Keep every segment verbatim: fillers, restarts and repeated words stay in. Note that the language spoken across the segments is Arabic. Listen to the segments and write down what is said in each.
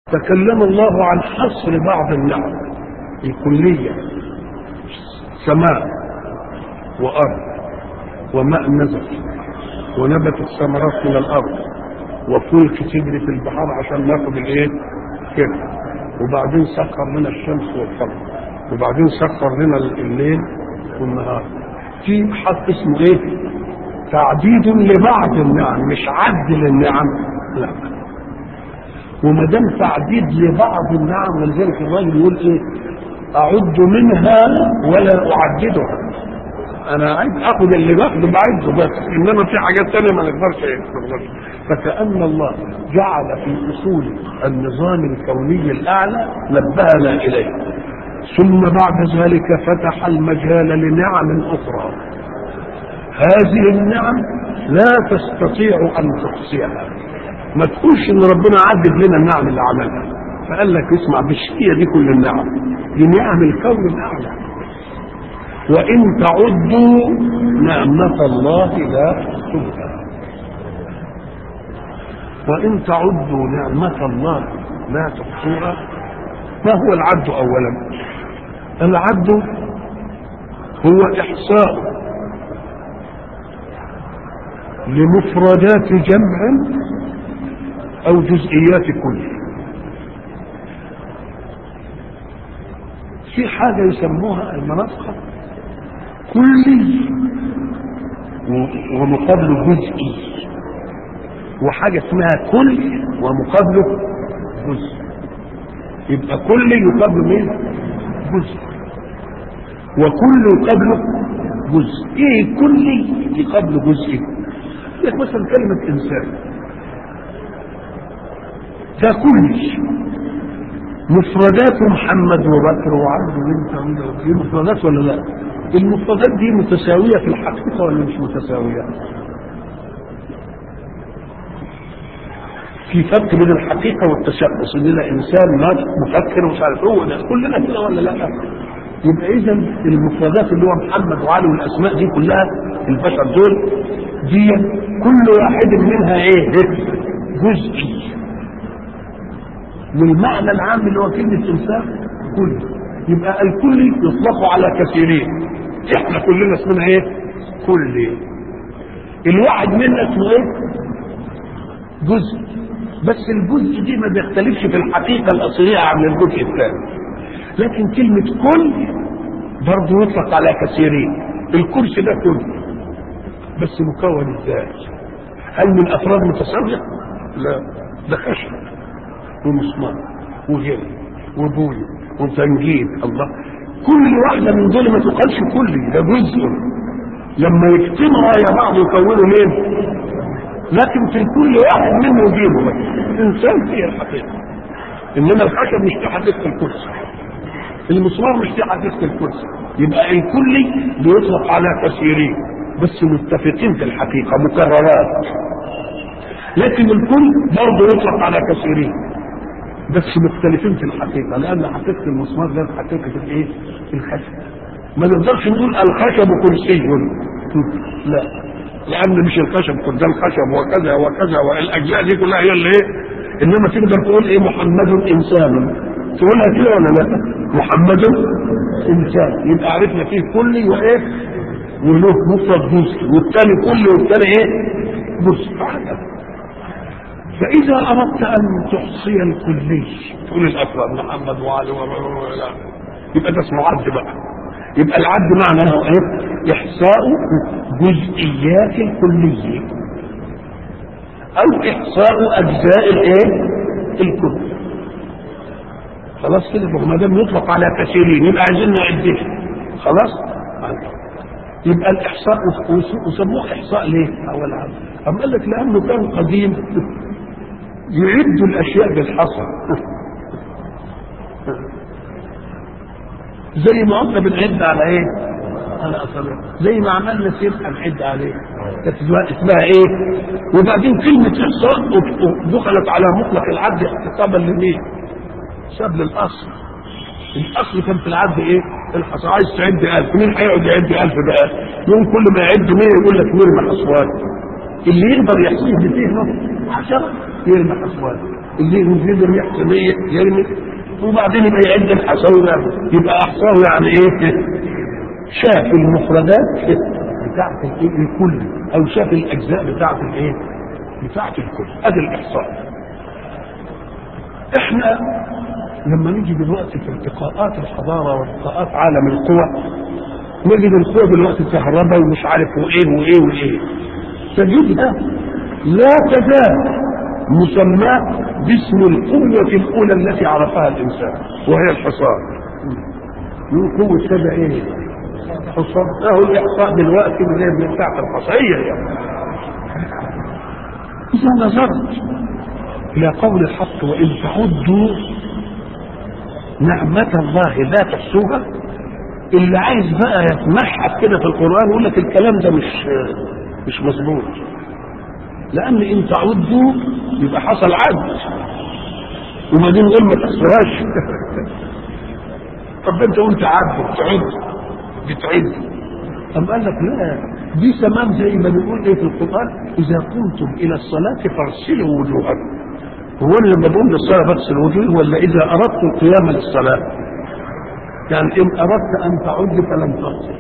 تكلم الله عن حصر بعض النعم الكلية، سماء وأرض وماء نزل ونبت الثمرات من الأرض وفلك تجري في البحر عشان ناخد الايه كده، وبعدين سخر لنا الشمس والقمر، وبعدين سخر لنا الليل والنهار. في حق اسمه ايه؟ تعديد لبعض النعم، مش عد للنعم، لا. وما دام تعديد لبعض النعم، ولذلك الراجل يقول ايه؟ اعد منها ولا اعددها. انا عايز اخد اللي باخده بعده بس، انما في حاجات ثانيه ما نقدرش ايه. فكأن الله جعل في اصول النظام الكوني الاعلى نبهنا اليه، ثم بعد ذلك فتح المجال لنعم اخرى. هذه النعم لا تستطيع ان تحصيها. ما تقولش ان ربنا عدد لنا النعم اللي عملها، فقال لك اسمع، مش هي دي كل النعم، دي نعم الكون الاعلى. وان تعدوا نعمة الله لا تحصوها. وان تعدوا نعمة الله لا تحصوها. ما هو العد اولا؟ العد هو احصاء لمفردات جمع او جزئيات كل. في حاجة يسموها المناطق كلي ومقابله جزئي، وحاجة اسمها كل ومقابله جزء. يبقى كل يقابله مين؟ جزء. وكل يقابله جزء. ايه كل يقابله جزء؟ لك مثلا كلمة انسان، ده كل مفردات محمد وبكر وعبد وانت دي مفردات ولا لا؟ المفردات دي متساوية في الحقيقة ولا مش متساوية؟ في فرق بين الحقيقة والتشخص، ان انسان ناطق مفكر ومش عارف هو ده كلنا كده ولا لا؟ يبقى اذا المفردات اللي هو محمد وعلي والاسماء دي كلها البشر دول دي كل واحد منها ايه؟ جزئي والمعنى العام اللي هو كلمة انسان كل. يبقى الكل يطلق على كثيرين، احنا كلنا اسمنا ايه؟ كل. الواحد منا اسمه ايه؟ جزء. بس الجزء دي ما بيختلفش في الحقيقة الأصلية عن الجزء الثاني. لكن كلمة كل برضه يطلق على كثيرين. الكرسي ده كل بس مكون ازاي؟ هل من افراد متساوية؟ لا، ده خشب ومسمار وغيره وبوي وتنجيد. الله، كل واحدة من دول ما تقالش كل، ده جزء. لما يجتمعوا يا بعض يكونوا مين؟ لكن في كل واحد منه يجيبه بس انسان فيه الحقيقة. انما الخشب مش في حقيقة الكرسي، المسمار مش في حقيقة الكرسي. يبقى الكل بيطلق على كثيرين بس متفقين في الحقيقة، مكررات. لكن الكل برضه يطلق على كثيرين بس مختلفين في الحقيقة، لأن حقيقة المسمار غير حقيقة الايه؟ الخشب. ما نقدرش نقول الخشب كرسي، لا، لأن مش الخشب كل ده الخشب وكذا وكذا والأجزاء دي كلها هي اللي ايه. إنما تقدر تقول ايه؟ محمد إنسان، تقولها كده ولا لا؟ محمد إنسان، يبقى عرفنا فيه كل وإيه؟ وله مفرد جزء، والثاني كل والثاني ايه؟ جزء. فإذا أردت أن تحصي الكلي تقول الأفراد محمد وعلي ولا، يبقى ده اسمه عد بقى. يبقى العد معناه ايه؟ إحصاء جزئيات الكلية أو إحصاء أجزاء الايه؟ الكل. خلاص كده، ما دام يطلق على كثيرين يبقى عايزين نعدها. خلاص، يبقى الإحصاء وسموه إحصاء ليه؟ أول عام أم قال لك لأنه كان قديم يعدوا الاشياء بالحصر زي ما قلنا بنعد على ايه؟ على اصابع. زي ما عملنا سيرة هنعد عليه، كانت اسمها ايه؟ وبعدين كلمة احصاء دخلت على مطلق العد احتسابا لمين؟ حساب للاصل. الاصل كان في العد ايه؟ الحصى. عايز تعد ألف، مين هيقعد يعد ألف بقى؟ يوم كل ما يعد مية يقول لك نرمى حصوات. اللي يقدر يحسيه بفهمه عشرة يرمى حصوات. اللي ينزل يحسن يرمي وبعدين يبقى يعد الحصاوي يبقى احصاه يعني ايه؟ شاف المفردات بتاعت الكل او شاف الاجزاء بتاعت الايه؟ بتاعت الكل. ادي الاحصاء. احنا لما نيجي دلوقتي في التقاءات الحضاره والتقاءات عالم القوى نجد القوى دلوقتي كهرباء ومش عارف وايه وايه وايه تجدها لا تزال مسماه باسم القوة الأولى التي عرفها الإنسان وهي الحصان. من قوة كذا إيه؟ حصان. أهو الإحصاء دلوقتي من بتاعة الحصية يعني. إذا نظرت إلى قول الحق وإن تعدوا نعمة الله لا تحصوها، اللي عايز بقى يتمحك كده في القرآن يقول لك الكلام ده مش مش مظبوط، لأن إن تعدوا يبقى حصل عد وبعدين نقول ما تحصوهاش. طب أنت قلت عد تعد بتعد، أم قال لك لا دي تمام زي ما بنقول إيه في القرآن إذا قمتم إلى الصلاة فاغسلوا وجوهكم. هو أنا لما بقول للصلاة بغسل وجوهي ولا إذا أردت القيام للصلاة؟ يعني إن أردت أن تعد فلن تغسل.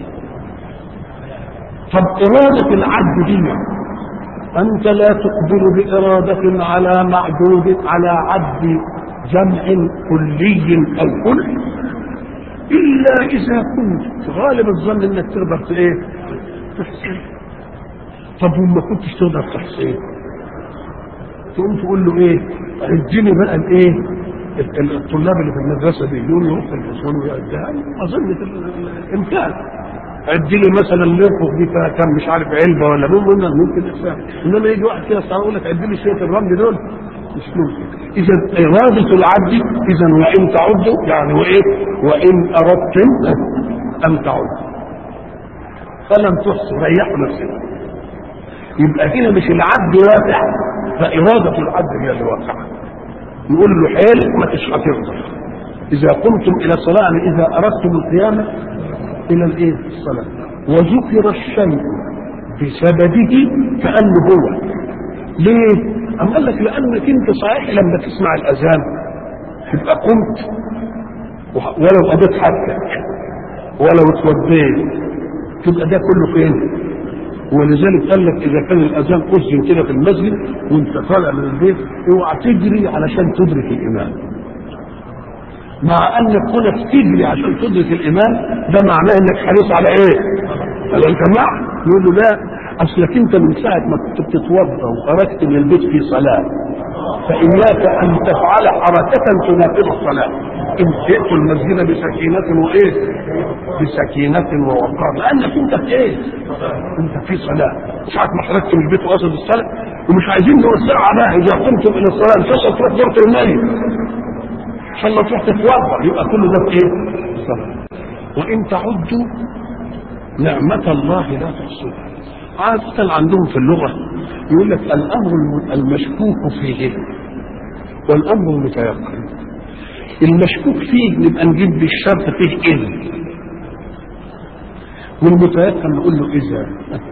طب إرادة العد دي أنت لا تقبل بإرادة على معدود على عد جمع كلي أو كل إلا إذا كنت غالب الظن أنك تقدر إيه؟ تحسن. طب وما كنتش تقدر تحسن تقوم تقول له إيه؟ اديني بقى الإيه؟ الطلاب اللي في المدرسة دي يقولوا يروح في الفصول ويأديها أظن الإمكان. ادي لي مثلا نرفق دي فيها كم مش عارف علبه ولا ممكن ممكن اسافر، انما يجي واحد كده يقول لك ادي لي شويه الرمل دول مش ممكن. اذا اراده العبد اذا وان تعدوا يعني وايه؟ وان اردتم ان تعدوا فلم تحصوا ريحوا نفسكم. يبقى هنا مش العبد واقع، فاراده العبد هي اللي واقعه. يقول له حيل ما تش هتقدر. اذا قمتم الى الصلاه يعني اذا اردتم القيامه الى الايه؟ الصلاه. وذكر الشيء بسببه كانه هو. ليه؟ أم قال لك لانك انت صحيح لما تسمع الاذان تبقى قمت ولو قضيت حاجتك ولو اتوضيت تبقى ده كله فين؟ ولذلك قال لك اذا كان الاذان اذن كده في المسجد وانت طالع من البيت اوعى تجري علشان تدرك الامام. مع انك كنت تجري عشان تدرك الامام ده معناه انك حريص على ايه؟ على الجماعه. يقول له لا اصلك انت من ساعه ما كنت بتتوضا وخرجت من البيت في صلاه فاياك ان تفعل حركه تناقض الصلاه. ان جئت المسجد بسكينه وايه؟ بسكينه ووقار، لانك انت في ايه؟ انت في صلاه. ساعه ما خرجت من البيت وقصد الصلاه ومش عايزين نوسعها بقى اذا قمتم الى الصلاه انت تروح دورة الميت عشان ما تروح تتوضا يبقى كل ده في ايه؟ الصلاه. وان تعدوا نعمه الله لا تحصوها. عادة عندهم في اللغة يقول لك الأمر المشكوك فيه والأمر المتيقن. المشكوك فيه نبقى نجيب بالشرط فيه إذ، والمتيقن نقول له إذا.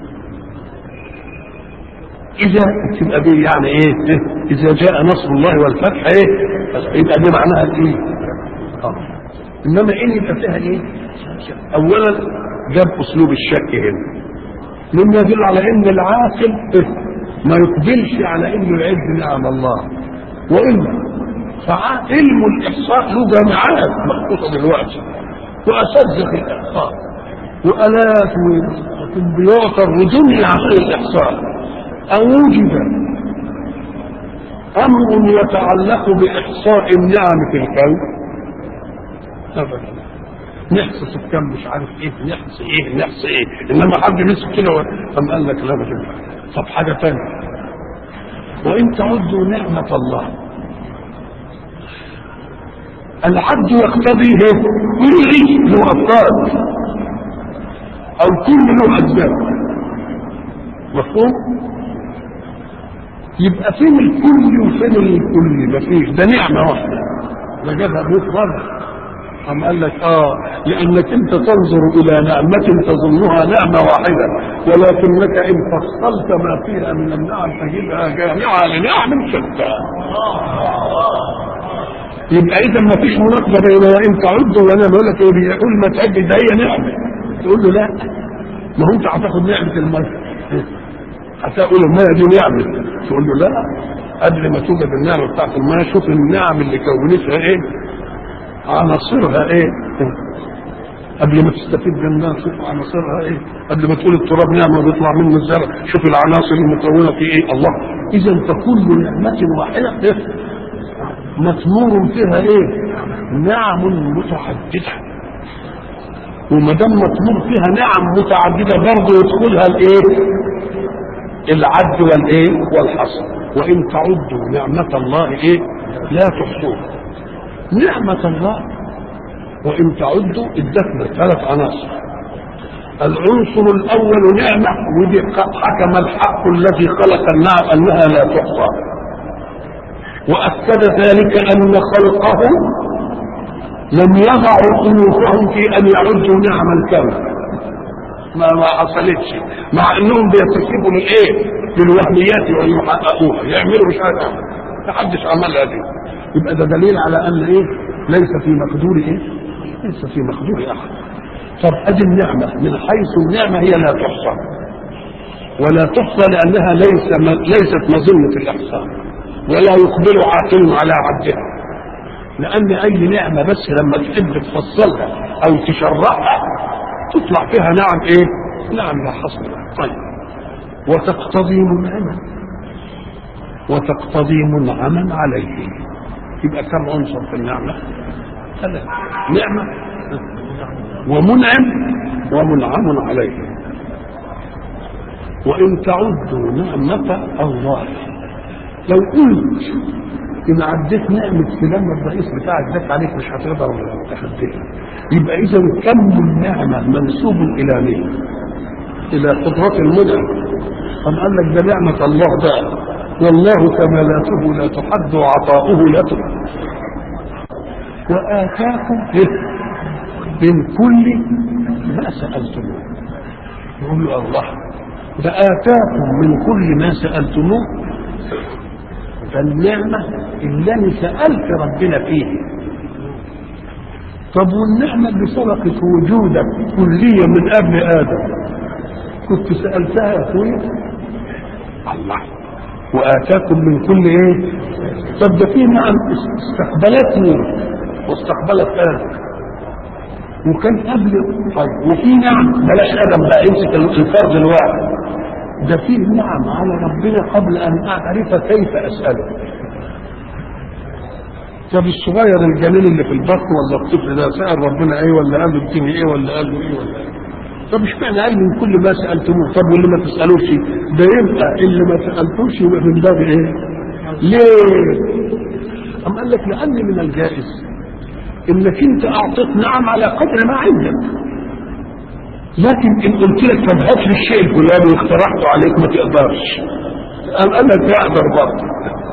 إذا تبقى دي يعني إيه؟ إذا جاء نصر الله والفتح إيه؟ يبقى دي معناها إيه؟ آه. إنما إن يبقى فيها إيه؟ أولا جاب أسلوب الشك هنا مما يدل على ان العاقل ما يقبلش على انه يعد نعم الله. والا فعلم الاحصاء له جامعات مخصوصه دلوقتي واساتذه في الاحصاء والاف وكمبيوتر ودنيا عن الاحصاء. اوجد امر يتعلق باحصاء النعم في الكون ابدا. نحصص الكم مش عارف ايه نحص ايه نحص ايه انما حد مسك كده قام قال لك لا مش. طب حاجه ثانيه وان تعدوا نعمه الله العبد يقتضي كل له افراد او كل له اجزاء. مفهوم؟ يبقى فين الكل وفين الكل؟ مفيش. ده نعمه واحده ده جابها مفرد أم قال لك اه لانك انت تنظر الى نعمة تظنها نعمة واحدة، ولكنك ان فصلت ما فيها من النعم تجدها جامعة لنعم شتى. يبقى اذا ما فيش مناقضة بين ان تعدوا، وانا بقول لك ايه بيقول ما تعد ده هي نعمة، تقول له لا، ما هو انت هتاخد نعمة المية هتقول المية دي نعمة، تقول له لا، قبل ما توجد النعمة بتاعت المية شوف النعم اللي كونتها ايه، عناصرها ايه، قبل ما تستفيد منها شوف عناصرها ايه، قبل ما تقول التراب نعمه بيطلع منه الزرع شوف العناصر المكونه في ايه. الله، اذا فكل نعمه واحده إيه؟ مثمور فيها ايه، نعم متعدده، وما دام مثمور فيها نعم متعدده برضه يدخلها الايه، العد والايه والحصر. وان تعدوا نعمه الله ايه لا تحصوها. نعمة الله وإن تعدوا ادتنا ثلاث عناصر. العنصر الأول نعمة، ودي حكم الحق الذي خلق النعم أنها لا تحصى، وأكد ذلك أن خلقه لم يضعوا أنوفهم في أن يعدوا نعم الكون، ما ما حصلتش، مع أنهم بيرتكبوا لإيه، للوهميات ويحققوها، يعملوا مش عارف ما حدش عملها دي. يبقى ده دليل على ان ايه، ليس في مقدور ايه، ليس في مقدور احد. طب ادي النعمه، من حيث النعمه هي لا تحصى، ولا تحصى لانها ليس ليست مظنه الاحصاء، ولا يقبل عاقل على عدها، لان اي نعمه بس لما تحب تفصلها او تشرحها تطلع فيها نعم ايه، نعم لا حصر لها. طيب، وتقتضي منعما، وتقتضي منعما عليه. يبقى كم عنصر في النعمة؟ ثلاثة، نعمة ومنعم ومنعم عليه. وإن تعدوا نعمة الله، لو قلت إن عديت نعمة فلان الرئيس بتاعك ذاك عليك مش هتقدر تحديها، يبقى إذا كم النعمة منسوب إلى مين؟ إلى قدرة المنعم. أم قال لك ده نعمة الله ده، والله كمالاته لا تحد وعطاؤه لا تحد. وآتاكم من كل ما سألتموه، يقول له الله ده آتاكم من كل ما سألتموه، فالنعمة اللي أنا سألت ربنا فيه. طب والنعمة اللي سبقت وجودك كلية من قبل آدم كنت سألتها يا أخويا؟ الله، وآتاكم من كل ايه. طب ده في نعم استقبلتني واستقبلت آدم وكان قبل. طيب وفي نعم بلاش آدم بقى، يمسك الفرد الواحد ده، فيه نعم على ربنا قبل أن أعرف كيف أسأله. طب الصغير الجليل اللي في البطن ولا الطفل ده سأل ربنا ايه، ولا قال له اديني ايه، ولا قال له ايه، ولا ايه؟ طب مش معنى قال من كل ما سألتموه؟ طب واللي ما تسألوش ده يبقى اللي ما سألتوش يبقى من باب ايه؟ ليه؟ أم قال لك لأن من الجائز انك انت اعطيت نعم على قدر ما عندك، لكن ان قلت لك طب هات لي الشيء الفلاني واقترحته عليك ما تقدرش، أم قال لك اقدر برضه.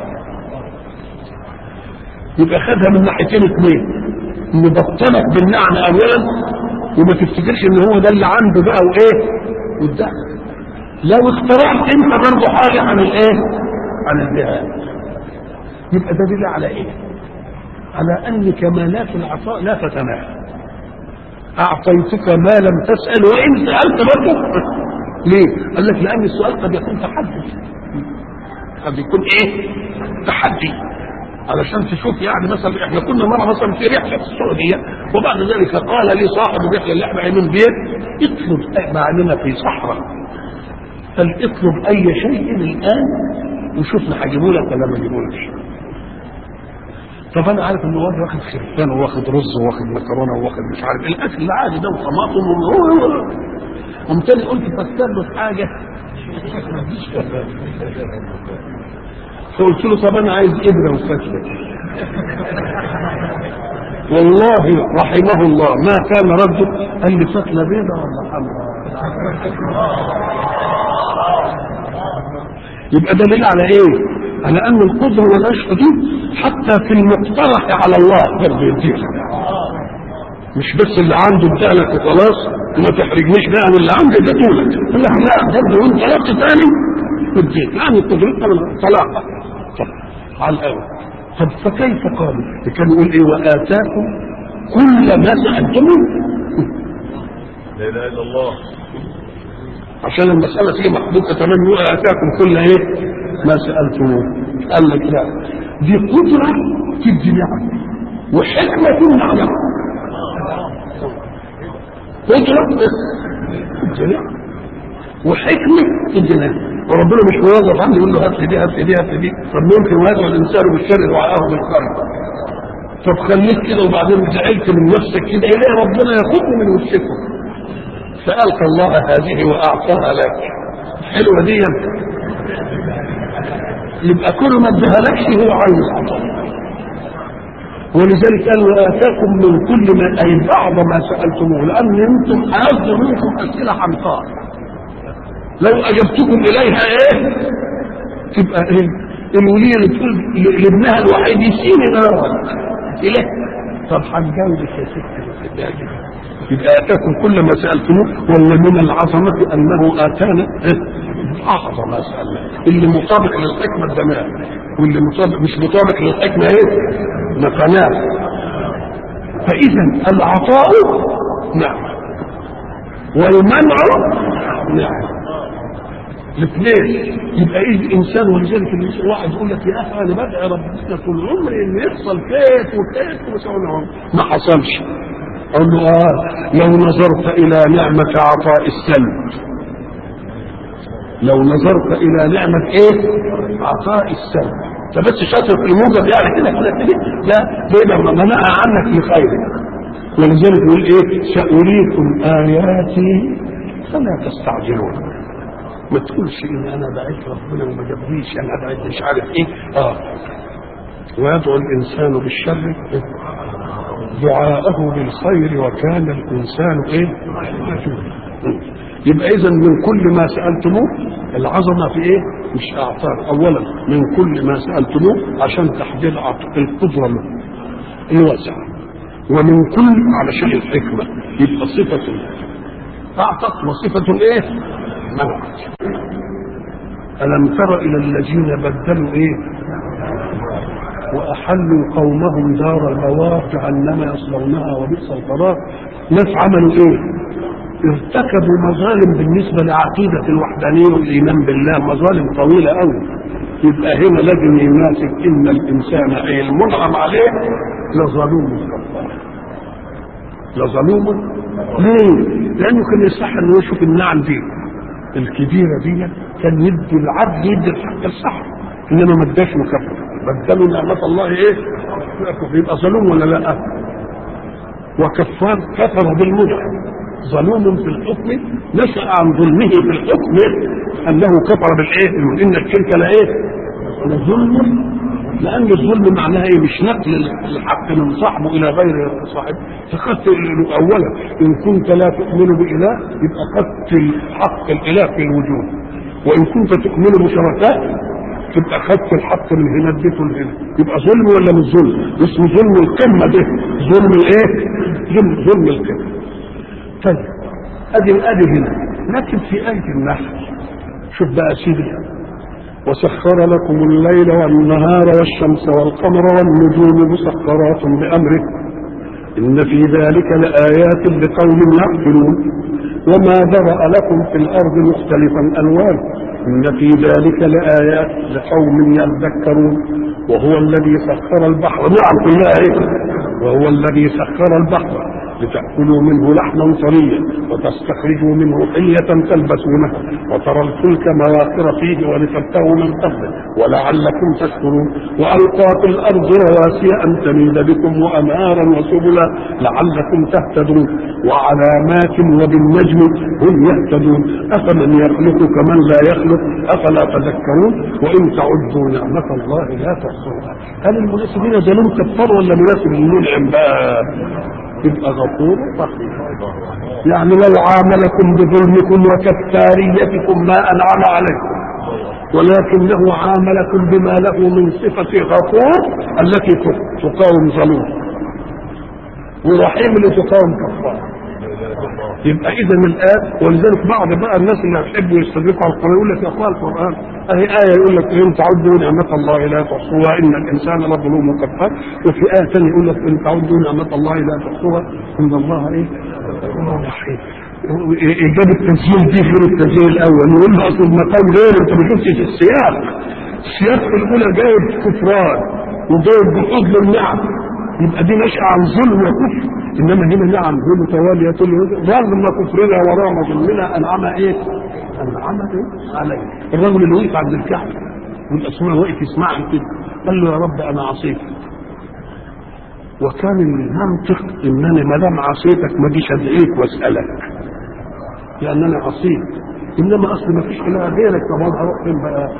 يبقى خدها من ناحيتين اثنين، مبطلك بالنعم اولا وما تفتكرش ان هو ده اللي عنده بقى وايه والدخل. لو اخترعت انت برضه حاجه عن الايه، عن الذهاب، يبقى ده دليل على ايه؟ على ان كمالات العطاء لا تتناهى. اعطيتك ما لم تسال وان سالت برضه. ليه؟ قال لك لان السؤال قد يكون تحدي، قد يكون ايه، تحدي، علشان تشوف. يعني مثلا احنا كنا مره مثلا في رحله في السعوديه، وبعد ذلك قال لي صاحب الرحله اللي احنا من بيت اطلب معنا في صحراء، قال اطلب اي شيء الان وشوفنا هجيبه لك ولا ما جيبولكش. طب انا عارف ان الواد واخد خرفان وواخد رز وواخد مكرونه وواخد مش عارف الاكل العادي ده وطماطم وهو قمت تاني قلت فكر له في حاجه فقلت له طب انا عايز ابره وفتله. والله رحمه الله ما كان رده، قال لي فتله بيضه ولا حمراء. يبقى دليل على ايه؟ على ان القدره والعشق دي حتى في المقترح على الله برضه يديها. مش بس اللي عنده ادالك وخلاص وما تحرجنيش بقى من اللي عندي ده طولك، لا لا برضه وانت طلبت تاني اديت يعني قدرتنا من طلاقه على الاول. طب فكيف قالوا؟ كان يقول ايه؟ واتاكم كل ما سالتموه. لا اله الا الله. عشان المساله تيجي محبوكه تمام، يقول اتاكم كل ايه ما سالتموه. قال لك لا، دي قدره في الدنيا وحكمه في النعمه. قدره في الدنيا وحكمه في الدنيا، وربنا مش موظف عنده يقول له هات لي دي هات لي دي هات لي دي. طب ممكن ويدعو الانسان بالشر دعاءه بالخير. طب خليك كده وبعدين زعلت من نفسك كده، ليه ربنا ياخذني من وشكم؟ سالت الله هذه واعطاها لك، حلوه دي. يبقى كل ما ادها لكش هو عايز عطاء. ولذلك قال واتاكم من كل ما اي بعض ما سالتموه، لان انتم هيصدر منكم اسئله حمقاء لو اجبتكم اليها ايه تبقى ايه؟ الوليه اللي تقول لابنها الوحيد يسيني الاول اله. طب هنجاوبك يا ستي. يبقى اتاكم كل ما سالتموه، ولا من العظمه انه اتانا اعظم ما سالنا، اللي مطابق للحكمه الدماغ، واللي مطابق مش مطابق للحكمه ايه نقناه. فاذا العطاء نعمه والمنع نعمه الاثنين. يبقى ايه الانسان؟ ولذلك الواحد يقول لك يا اخي انا بدعي ربنا طول عمري ان يحصل كيف وكيف وسوي، ما حصلش. اقول له اه لو نظرت الى نعمه عطاء السلب، لو نظرت الى نعمه ايه عطاء السلب، انت بس شاطر في الموجب يعني كده كده كده، لا بيبقى منعها عنك لخيرك. ولذلك يقول ايه سأريكم اياتي فلا تستعجلون. ما تقولش ان انا دعيت ربنا وما جابليش، انا دعيت مش عارف ايه. اه ويدعو الانسان بالشر دعاءه بالخير وكان الانسان ايه مجهولا. يبقى اذا من كل ما سالتموه، العظمه في ايه؟ مش اعطاء. اولا من كل ما سالتموه عشان تحديد القدره منه الواسعه، ومن كل علشان الحكمه. يبقى صفه اعطت وصفه ايه منعت. ألم تر إلى الذين بدلوا إيه وأحلوا قومهم دار البوار جهنم يصلونها وبئس القرار. ناس عملوا إيه؟ ارتكبوا مظالم بالنسبة لعقيدة الوحدانية والإيمان بالله، مظالم طويلة أوي. يبقى هنا لازم يناسب إن الإنسان أي المنعم عليه لظلوم كفار، لظلوم. ليه؟ لأنه كان يصح إنه يشوف النعم دي الكبيرة دي كان يدي العدل يدي الحق الصح، انما ما اداش مكافأة. بدلوا نعمة الله ايه؟ يبقى ظلوم ولا لا؟ وكفار كفر بالمنعم، ظلوم في الحكم نشأ عن ظلمه في الحكم انه كفر بالايه؟ ان الشرك لا ايه؟ لظلم. لان الظلم معناها ايه؟ مش نقل الحق من صاحبه الى غير صاحبه. فقدت اولا ان كنت لا تؤمن باله يبقى قدت حق الاله في الوجود، وان كنت تؤمن بشركاء تبقى خدت الحق من هنا اديته لهنا. يبقى ظلم ولا مش ظلم؟ اسمه ظلم القمه ده، ظلم الايه؟ ظلم ظلم القمه. طيب ادي ادي هنا. لكن في ايه النحل شوف بقى سيدي وسخر لكم الليل والنهار والشمس والقمر والنجوم مسخرات بأمره إن في ذلك لآيات لقوم يعقلون وما ذرأ لكم في الأرض مختلفا ألوان إن في ذلك لآيات لقوم يذكرون وهو الذي سخر البحر نعم كلها إيه؟ وهو الذي سخر البحر لتأكلوا منه لحما طريا وتستخرجوا منه حلية تلبسونها وترى الفلك مواخر فيه ولتبتغوا من فضله ولعلكم تشكرون وألقى في الأرض رواسي أن تميد بكم وأنهارا وسبلا لعلكم تهتدون وعلامات وبالنجم هم يهتدون أفمن يخلق كمن لا يخلق أفلا تذكرون وإن تعدوا نعمة الله لا تحصوها. هل المناسبين ظلم كفار ولا مناسب المنعم بقى؟ يبقى غفور رحيم. يعني لو عاملكم بظلمكم وكفاريتكم ما أنعم عليكم ولكنه عاملكم بما له من صفة غفور التي تقاوم ظلوم. ورحيم اللي تقاوم كفار. يبقى اذا الآية، ولذلك بعض بقى الناس اللي بيحبوا يستدركوا على القرآن يقول لك يا اخوان القرآن اهي آية يقول لك ان تعدوا نعمة الله لا تحصوها ان الانسان لظلوم كفار، وفي آية ثانية يقول لك ان تعدوا نعمة الله لا تحصوها ان الله ايه؟ رحيم. جاب التسجيل دي غير التسجيل الاول، يقول له اصل المقام غير، انت ما شفتش السياق. السياق الاولى جايب كفران وجايب بحوث للنعم، يبقى دي نشأة عن ظلم وكفر، انما هنا نعم هي متوالية ظلم كفرنا ورغم ظلمنا انعم ايه؟ انعم ايه؟ عليه. الرجل اللي وقف عند الكعبة والاسماء واقف يسمعها كده قال له يا رب انا عصيت، وكان المنطق انني ما دام عصيتك ما اجيش ادعيك واسالك لانني عصيت، انما اصل ما فيش اله غيرك، طب اروح فين بقى؟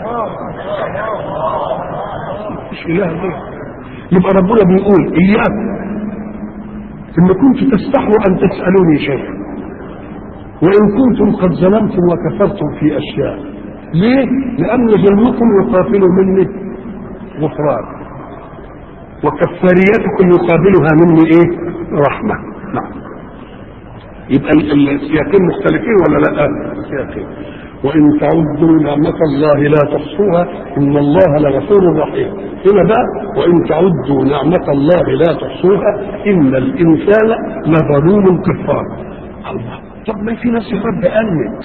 ما فيش اله غيرك. يبقى ربنا بيقول اياكم إن كنت تستحوا أن تسألوني شيئا وإن كنتم قد ظلمتم وكفرتم في أشياء. ليه؟ لأن ظلمكم يقابل مني غفران، وكفاريتكم يقابلها مني إيه؟ رحمة. نعم. يبقى السياقين مختلفين ولا لا؟ السياقين. وإن تعدوا نعمة الله لا تحصوها إن الله لغفور رحيم. هنا بقى وإن تعدوا نعمة الله لا تحصوها إن الإنسان لظلوم كفار. الله، طب ما في ناس يرد أمنت،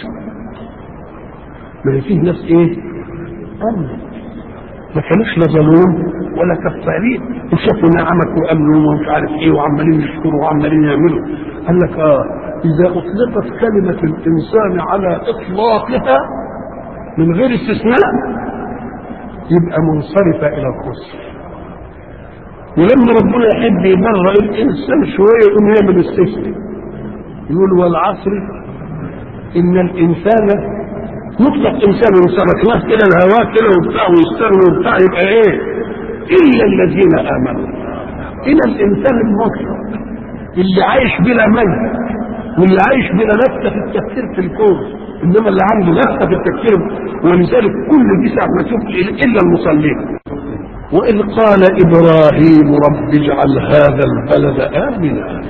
ما في ناس إيه؟ أمنت، ما كانوش لا ظلوم ولا كفارين، وشافوا نعمك وأمنوا ومش عارف إيه وعمالين يشكروا وعمالين يعملوا. قال لك آه إذا أطلقت كلمة الإنسان على إطلاقها من غير استثناء يبقى منصرفة إلى الخسر. ولما ربنا يحب يبرئ الإنسان شوية يقوم يعمل استثناء، يقول والعصر إن الإنسان مطلق إنسان وسرقناه كده الهواء كده وبتاع ويستغنوا وبتاع يبقى إيه؟ إلا الذين آمنوا. إلى الإنسان المطلق اللي عايش بلا ميت واللي عايش بلا نفسه في التفكير في الكون، انما اللي عنده نفسه في التفكير. ولذلك كل دي ساعه ما تشوف الا المصلين. واذ قال ابراهيم رب اجعل هذا البلد امنا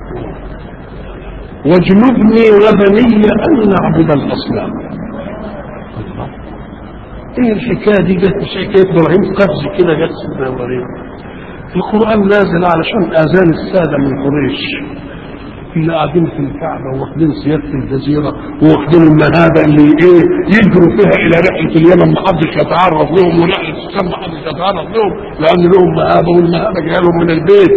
واجنبني وبني ان نعبد الاصنام. ايه الحكايه دي؟ جت مش حكايه ابراهيم قفز كده، جت سيدنا ابراهيم. القران نازل علشان اذان الساده من قريش اللي قاعدين في الكعبة واخدين سيادة الجزيرة واخدين المهابة اللي ايه يجروا فيها الى رحلة اليمن، ما حدش يتعرض لهم، ورحلة الشام ما حدش يتعرض لهم لان لهم مهابة، والمهابة جايه لهم من البيت.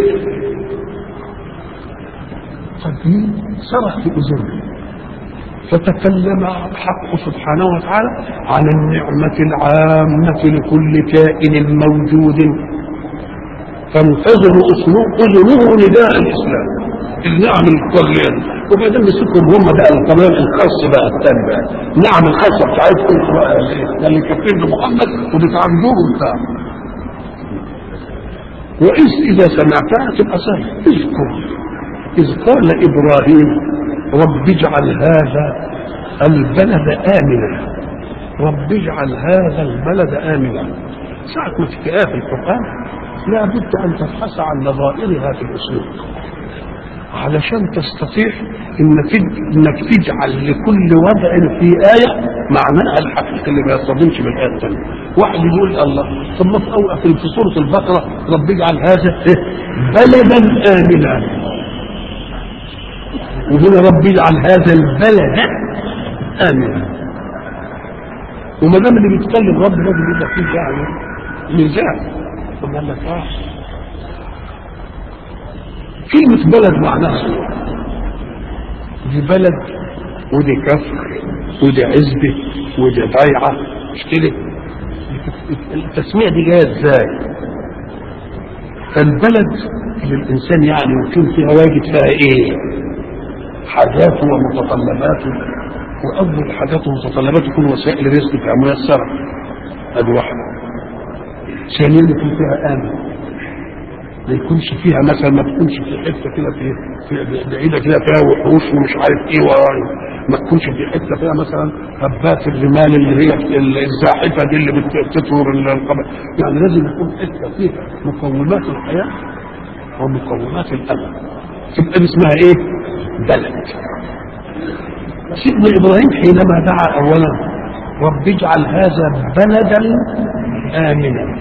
فالدين صرخ في اذنه فتكلم الحق سبحانه وتعالى عن النعمة العامة لكل كائن موجود، فانتظر اذنه نداء الاسلام النعم الكلين. وبعدين مسكهم هم بقى القضايا الخاص بقى الثاني بقى النعم الخاصه بتاعتكم بقى اللي كافرين بمحمد وبتعبدوه وبتاع. واذ اذا سمعتها تبقى سهل. اذكر اذ قال ابراهيم رب اجعل هذا البلد امنا، رب اجعل هذا البلد امنا. ساعه ما تلاقيها في القران لابد ان تبحث عن نظائرها في الاسلوب علشان تستطيع انك انك تجعل لكل وضع في آية معناها الحقيقي اللي ما يصطدمش بالآية الثانية. واحد يقول الله طب ما في في سورة البقرة رب اجعل هذا بلدا آمنا، وهنا رب اجعل هذا البلد آمنا. وما دام اللي بيتكلم رب لازم يبقى فيه يعني ميزان. طب قال لك اه كلمة بلد معناها دي بلد ودي كفر ودي عزبة ودي ضيعة، مش كده؟ التسمية دي جاية ازاي؟ فالبلد للإنسان يعني يمكن فيها واجد فيها ايه؟ حاجاته ومتطلباته، وأول حاجاته ومتطلباته يكون وسائل رزق فيها ميسرة، ادي واحدة. ثانيا يكون فيها آمن، ما يكونش فيها مثلا ما تكونش في حته كده في, في بعيده كده فيها وحوش ومش عارف ايه وراي، ما تكونش في حته فيها مثلا هبات الرمال اللي هي الزاحفه دي اللي بتطور القبر. يعني لازم يكون حته فيها مقومات الحياه ومقومات الامن، تبقى دي اسمها ايه؟ بلد. سيدنا ابراهيم حينما دعا اولا رب اجعل هذا بلدا امنا،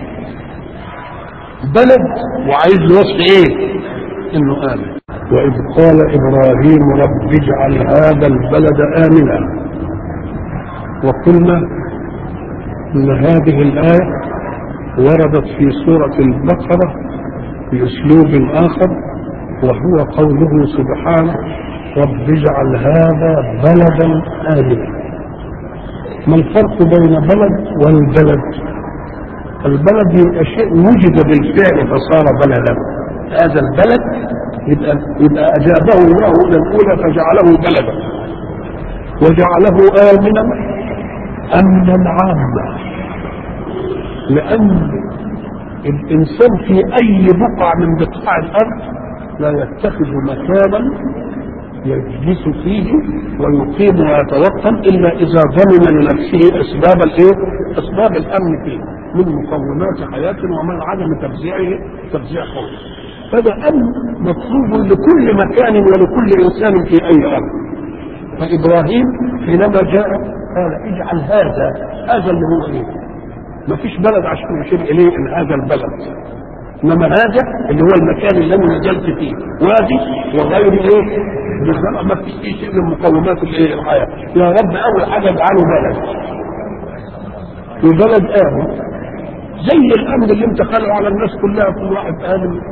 بلد وعايز وصف ايه؟ انه امن. واذ قال ابراهيم رب اجعل هذا البلد امنا، وقلنا ان هذه الايه وردت في سوره البقره باسلوب اخر، وهو قوله سبحانه رب اجعل هذا بلدا امنا. ما الفرق بين بلد والبلد؟ البلد يبقى شيء وجد بالفعل فصار بلدا، هذا البلد يبقى, يبقى اجابه الله الى الاولى فجعله بلدا، وجعله امنا امنا عاما، لان الانسان في اي بقعه من بقاع الارض لا يتخذ مكانا يجلس فيه ويقيم ويتوطن الا اذا ضمن لنفسه اسباب الايه؟ اسباب الامن فيه من مقومات حياه ومن عدم تفزيعه تفزيع قوي. هذا امن مطلوب لكل مكان ولكل انسان في اي ارض. فابراهيم حينما جاء قال اجعل هذا، هذا اللي هو ايه؟ ما فيش بلد عشان يشير اليه ان هذا البلد، انما هذا اللي هو المكان اللي انا نزلت فيه، وادي وغير ايه؟ بالزرع ما فيش فيه شيء من مقومات الايه؟ الحياه. يا رب اول حاجه اجعله بلد، وبلد امن زي الامن اللي انت خلقه على الناس كلها، كل واحد امن.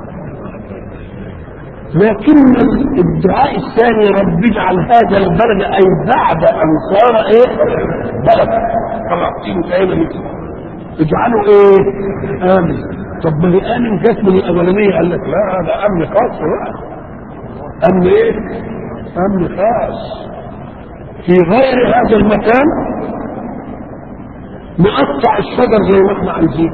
لكن الدعاء الثاني رب اجعل هذا البلد اي بعد ان صار ايه؟ بلد. خلاص تيجي اجعله ايه؟ امن. طب ما هي امن جت من الاولانيه، قال لك لا هذا امن خاص بقى. امن ايه؟ امن خاص في غير هذا المكان نقطع الشجر زي ما احنا عايزين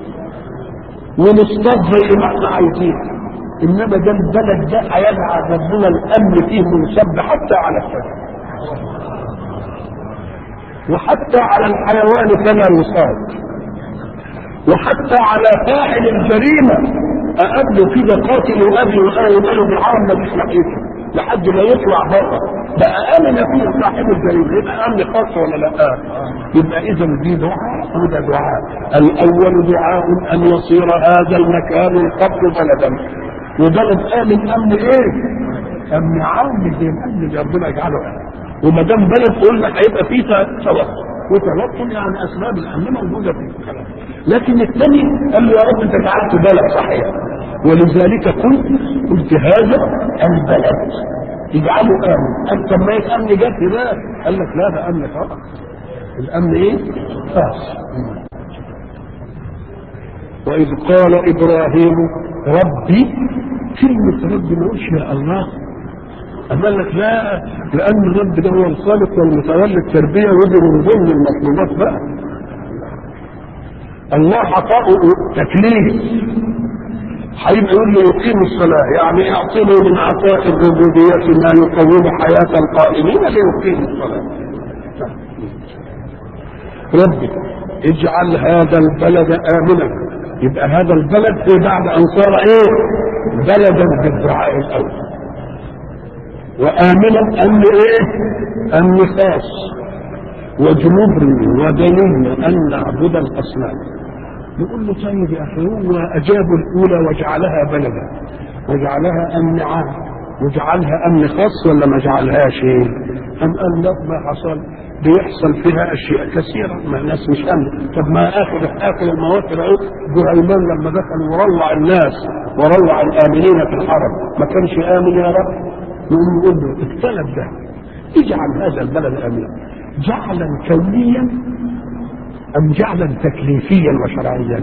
ونصطاد زي ما احنا عايزين، انما ده البلد ده هيجعل ربنا الامن فيه منصب حتى على الشجر وحتى على الحيوان كما يصاد، وحتى على فاعل الجريمه اقابله كده قاتل وابي واهل ماله بالعرض ما فيش ناحيته لحد ما يطلع بره بقى امن فيه صاحب الجريمه، يبقى امن خاص ولا لا؟ يبقى اذا دي دعاء وده دعاء. الاول دعاء ان يصير هذا المكان القبر بلدا، وبلد امن امن ايه؟ امن عام زي الامن اللي ربنا يجعله امن. وما دام بلد قلنا هيبقى فيه توتر، وتوتر يعني اسباب الامن موجوده فيه. لكن الثاني قال له يا رب انت جعلت بلد صحيح، ولذلك قلت قلت هذا البلد اجعله امن. انت ما الامن جت هنا قال لك لا ده امن خاص. الامن ايه؟ خاص. واذ قال ابراهيم ربي، كلمه ربي ما قلش يا الله، قال لك لا، لان الرب ده هو الخالق والمتولي التربيه وده من ضمن المطلوبات بقى. الله عطاؤه تكليف، هيبقى يقول له يقيم الصلاه، يعني يعطيه من عطاء الربوبيه ما يقوم حياه القائمين ليقيم الصلاه. ربي اجعل هذا البلد امنا، يبقى هذا البلد إيه بعد ان صار ايه؟ بلدا بالدعاء الاول. وامنا امن ايه؟ امن خاص وجنوبنا وديننا ان نعبد الاصنام. نقول له طيب يا اخي، هو اجابوا الاولى وجعلها بلدا وجعلها امن عام وجعلها امن خاص ولا ما جعلهاش ايه؟ ام قال لا ما حصل، بيحصل فيها اشياء كثيره ما الناس مش امن. طب ما اخر اخر المواقف اهو جهيمان لما دخل وروع الناس وروع الامنين في الحرم ما كانش امن يا رب؟ نقول له اختلف ده، اجعل هذا البلد امنا جعلا كونيا ام جعلا تكليفيا وشرعيا؟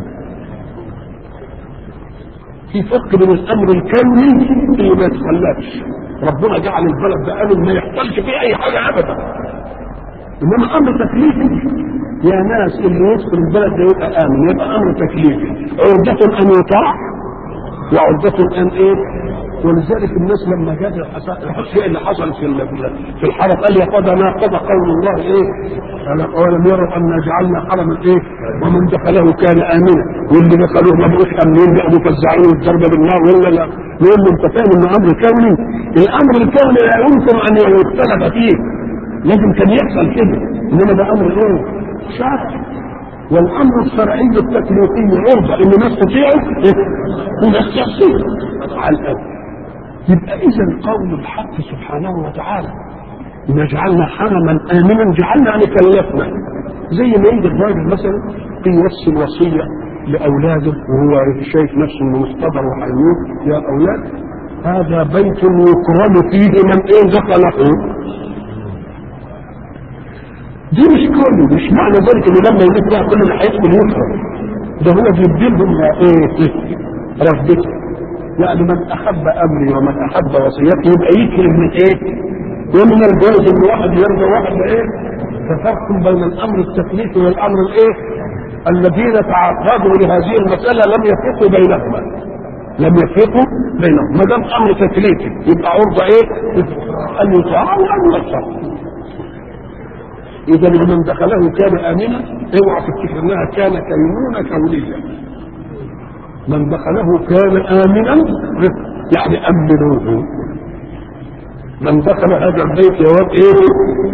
في فرق بين الامر الكوني اللي ما يتخلفش، ربنا جعل البلد ده امن ما يحصلش فيه اي حاجه ابدا، انما امر تكليفي يا ناس اللي يدخل البلد ده يبقى امن، يبقى امر تكليفي، عرضة ان يطاع وعرضة ان ايه؟ ولذلك الناس لما جاء الشيء اللي حصل في في الحرم قال يا قد ناقض قول الله ايه؟ ولم يروا ان جعلنا حرما ايه؟ ومن دخله كان امنا، واللي دخلوه ما بقوش امنين بقوا مفزعين الضرب بالنار ولا لا؟ لان انت فاهم انه امر كوني. الامر الكوني لا يمكن ان يختلف فيه، لازم كان يحصل كده، انما ده امر ايه؟ شرعي. والامر الشرعي التكليفي يرضى ان الناس تطيعه وناس تعصيه على الاول. يبقى اذا قول الحق سبحانه وتعالى ان جعلنا حرما امنا، جعلنا ان كلفنا. زي ما يجي الراجل مثلا يوصي الوصيه لاولاده وهو شايف نفسه انه مستضر وحيوط، يا اولاد هذا بيت يكرم فيه من ايه دخله. دي مش كله، مش معنى ذلك ان لما يجيب بقى كل اللي هيدخل يكرم، ده هو بيديلهم ايه؟ رغبته. يعني من احب امري ومن احب وصيتي يبقى يكرم من ايه؟ ومن الجوز ان واحد يرضى واحد ايه؟ ففرق بين الامر التكليفي والامر الايه؟ الذين تعرضوا لهذه المساله لم يفرقوا بينهما، لم يفرقوا بينهما. ما دام امر تكليفي يبقى عرضه ايه؟ ان يطاع وان يعصى. اذا من دخله كان امنا، اوعى تفتكر انها كان كينونه كونيه. من دخله كان امنا يعني امنوه. من دخل هذا البيت يا واد ايه؟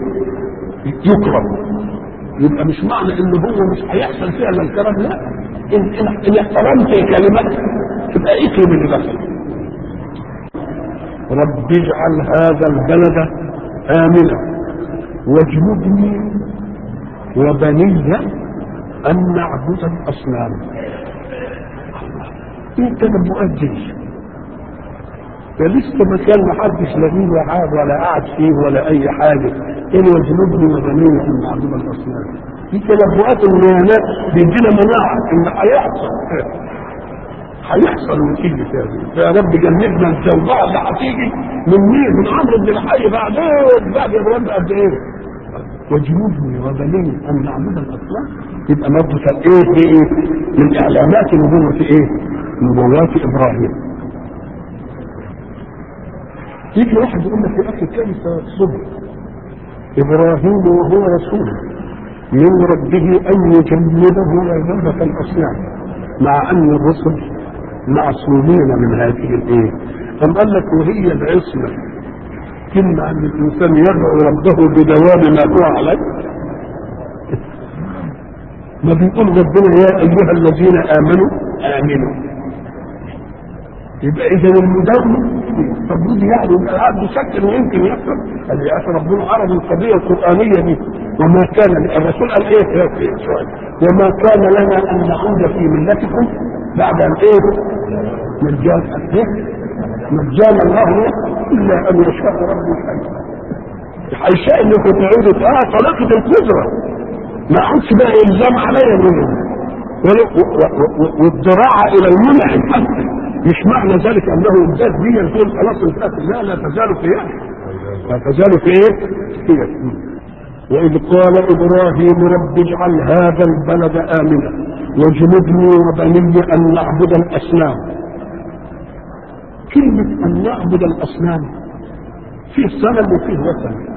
يكرم. يبقى مش معنى ان هو مش هيحصل فعلا الكلام، لا، ان ان, إن احترمت كلمات تبقى اكرم اللي دخل. رب اجعل هذا البلد امنا واجنبني وبني ان نعبد الاصنام. انت المؤجل ده لسه مكان محدش لاقيه وعاد ولا قاعد فيه ولا اي حاجه، ان واجنبني وبني ان نعبد الاصنام. دي تنبؤات الميانات بيدينا مناعه ان هيحصل هيحصل وتيجي تاني. فيا رب جنبنا الجوباء اللي هتيجي من مين؟ من عمرو بن الحي بعدين بعد ابراهيم قد ايه؟ واجنبني وبني ان نعبد الاصنام. يبقى برضه ايه ايه من اعلانات نبوه ايه؟ نبوات ابراهيم. يجي واحد يقول لك يا اخي كيف صدق ابراهيم وهو رسول من ربه ان يجنبه عباده الاصنام، مع ان الرسل معصومين من هذه الايه؟ أم قال لك وهي العصمه كلمه ان الانسان يدعو ربه بدوام ما هو عليه. ما بيقول ربنا يا ايها الذين امنوا امنوا. يبقى اذا المداومه طب يعني العبد شك انه يمكن يحصل. قال يا اخي ربنا عرض القضيه القرانيه دي، وما كان الرسول قال ايه في سؤال وما كان لنا ان نعود في ملتكم بعد ان ايه؟ مجانا ايه؟ مجانا الله الا ان يشاء ربي شيئا. هيشاء انكم تعودوا اه طلاقه القدره، ما عادش بقى الزام عليا منهم والذراعه الى المنعم حتى. مش معنى ذلك انه ازداد بيا يقول خلاص انتهت، لا لا تزال فيها، لا تزال في ايه؟ فيها. واذ قال ابراهيم رب اجعل هذا البلد امنا واجنبني وبني ان نعبد الاصنام. كلمه ان نعبد الاصنام فيه صنم وفيه وثن.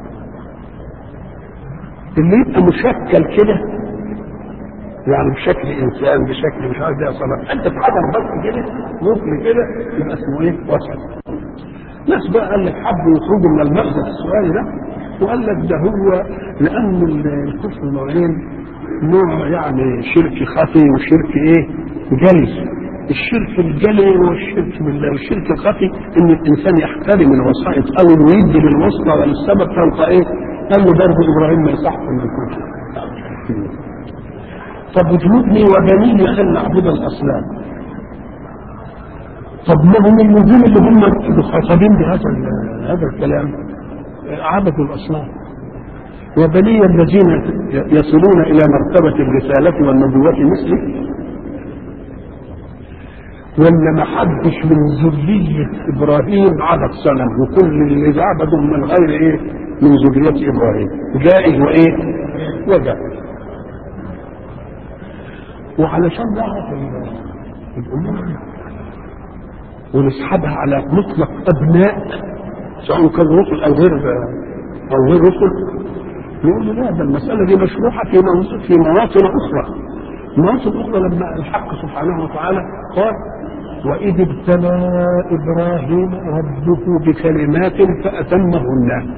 اللي يبقى مشكل كده يعني بشكل انسان بشكل مش عارف ده صنم، انت بحجر بس كده ممكن كده يبقى اسمه ايه؟ وثن. ناس بقى قال لك حبوا يخرجوا من المغزى السؤالي ده وقال لك ده هو لان الكفر النوعين نوع يعني شرك خفي وشرك ايه؟ جلي. الشرك الجلي والشرك بالله والشرك الخفي ان الانسان يحترم الوسائط او يدي للوسطى وللسبب فوق ايه؟ قال له برضه ابراهيم ما يصح من الكفر. طب اجنبني وبني ان نعبد الاصنام. طب ما هم النجوم اللي هم مخاطبين بهذا هذا الكلام عبدوا الاصنام، وبني الذين يصلون الى مرتبه الرساله والنبوه مثلي، ولا ما حدش من ذريه ابراهيم عبد صنم، وكل اللي عبدوا من غير ايه؟ من ذريه ابراهيم جائز وايه؟ وجائز. وعلشان نعرف الامور ونسحبها على مطلق ابناء سواء كان رسل او غير او غير رسل، نقول لا ده المساله دي مشروحه في في مواطن اخرى. مواطن اخرى لما الحق سبحانه وتعالى قال وإذ ابتلى إبراهيم ربه بكلمات فأتمهن.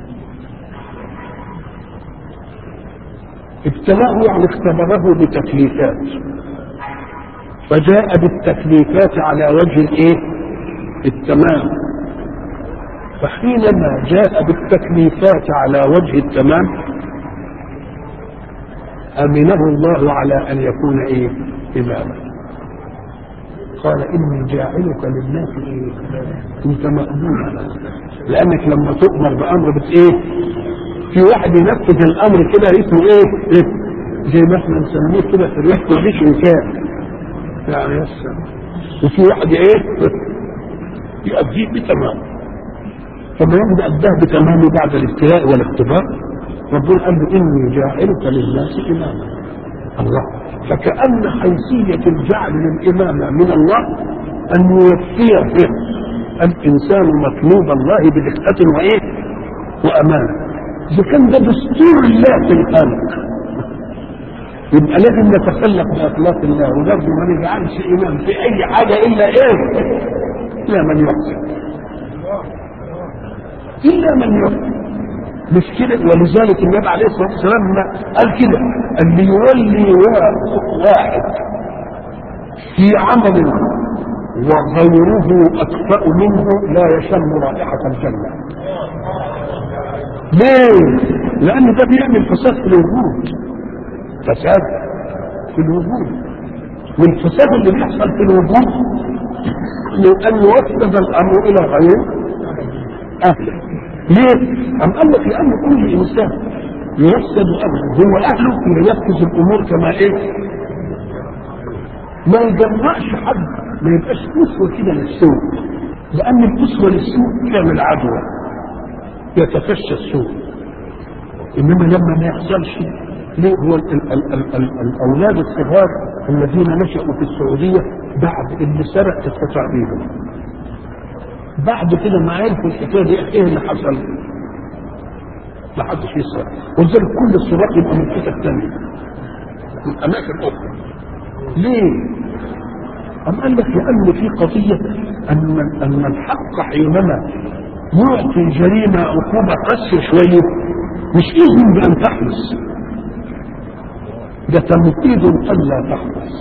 ابتلاه يعني اختبره بتكليفات، فجاء بالتكليفات على وجه الايه؟ التمام. فحينما جاء بالتكليفات على وجه التمام أمنه الله على أن يكون ايه؟ إماما. قال إني جاعلك للناس ايه؟ انت مأمون، لأنك لما تؤمر بأمر بت ايه؟ في واحد ينفذ الأمر كده اسمه ايه؟ إيه؟ زي ما احنا نسميه كده في الريح مفيش إنسان يعني يسر، وفي واحد ايه؟ يؤديه بتمام. فما يبدأ أداه بتمامه بعد الابتلاء والاختبار ربنا قال له إني جاعلك للناس إماما. الله، فكأن حيثية الجعل للإمامة من الله أن يوفي فيه الإنسان مطلوب الله بدقة وإيه؟ وأمانة. إذا كان ده دستور الله في الخلق يبقى لازم نتخلق بأخلاق الله، ولازم ما نجعلش إمام في أي حاجة إلا إيه؟ إلا من يحسن، إلا من يحسن. مش كده؟ ولذلك النبي عليه الصلاة والسلام قال كده: اللي يولي واحد في عمل وغيره أكفأ منه لا يشم رائحة الجنة. ليه؟ لأن ده بيعمل فساد في الوجود، فساد في الوجود. والفساد اللي بيحصل في الوجود لأن يوسد الأمر إلى غير أهله. ليه؟ أم قال لك لأن كل إنسان يوسد أمره هو أهله ينفذ الأمور كما إيه؟ ما يجمعش حد، ما يبقاش أسوة كده للسوء، لأن الأسوة للسوء تعمل عدوى يتفشى السوء. إنما لما ما يحصلش، ليه؟ هو ال ال ال ال ال الأولاد الصغار الذين نشأوا في السعودية بعد اللي سرق تتقطع بيهم، بعد كده ما عرفوا الحكايه دي ايه اللي حصل؟ ما حدش يسرق، ولذلك كل السراق يبقى من حتت ثانيه من اماكن اخرى. ليه؟ أم قال لك لأن في قضية أن أن الحق حينما يعطي جريمة عقوبة قاسية شوية مش إذن بأن تحدث، ده تنقيض ألا تحدث.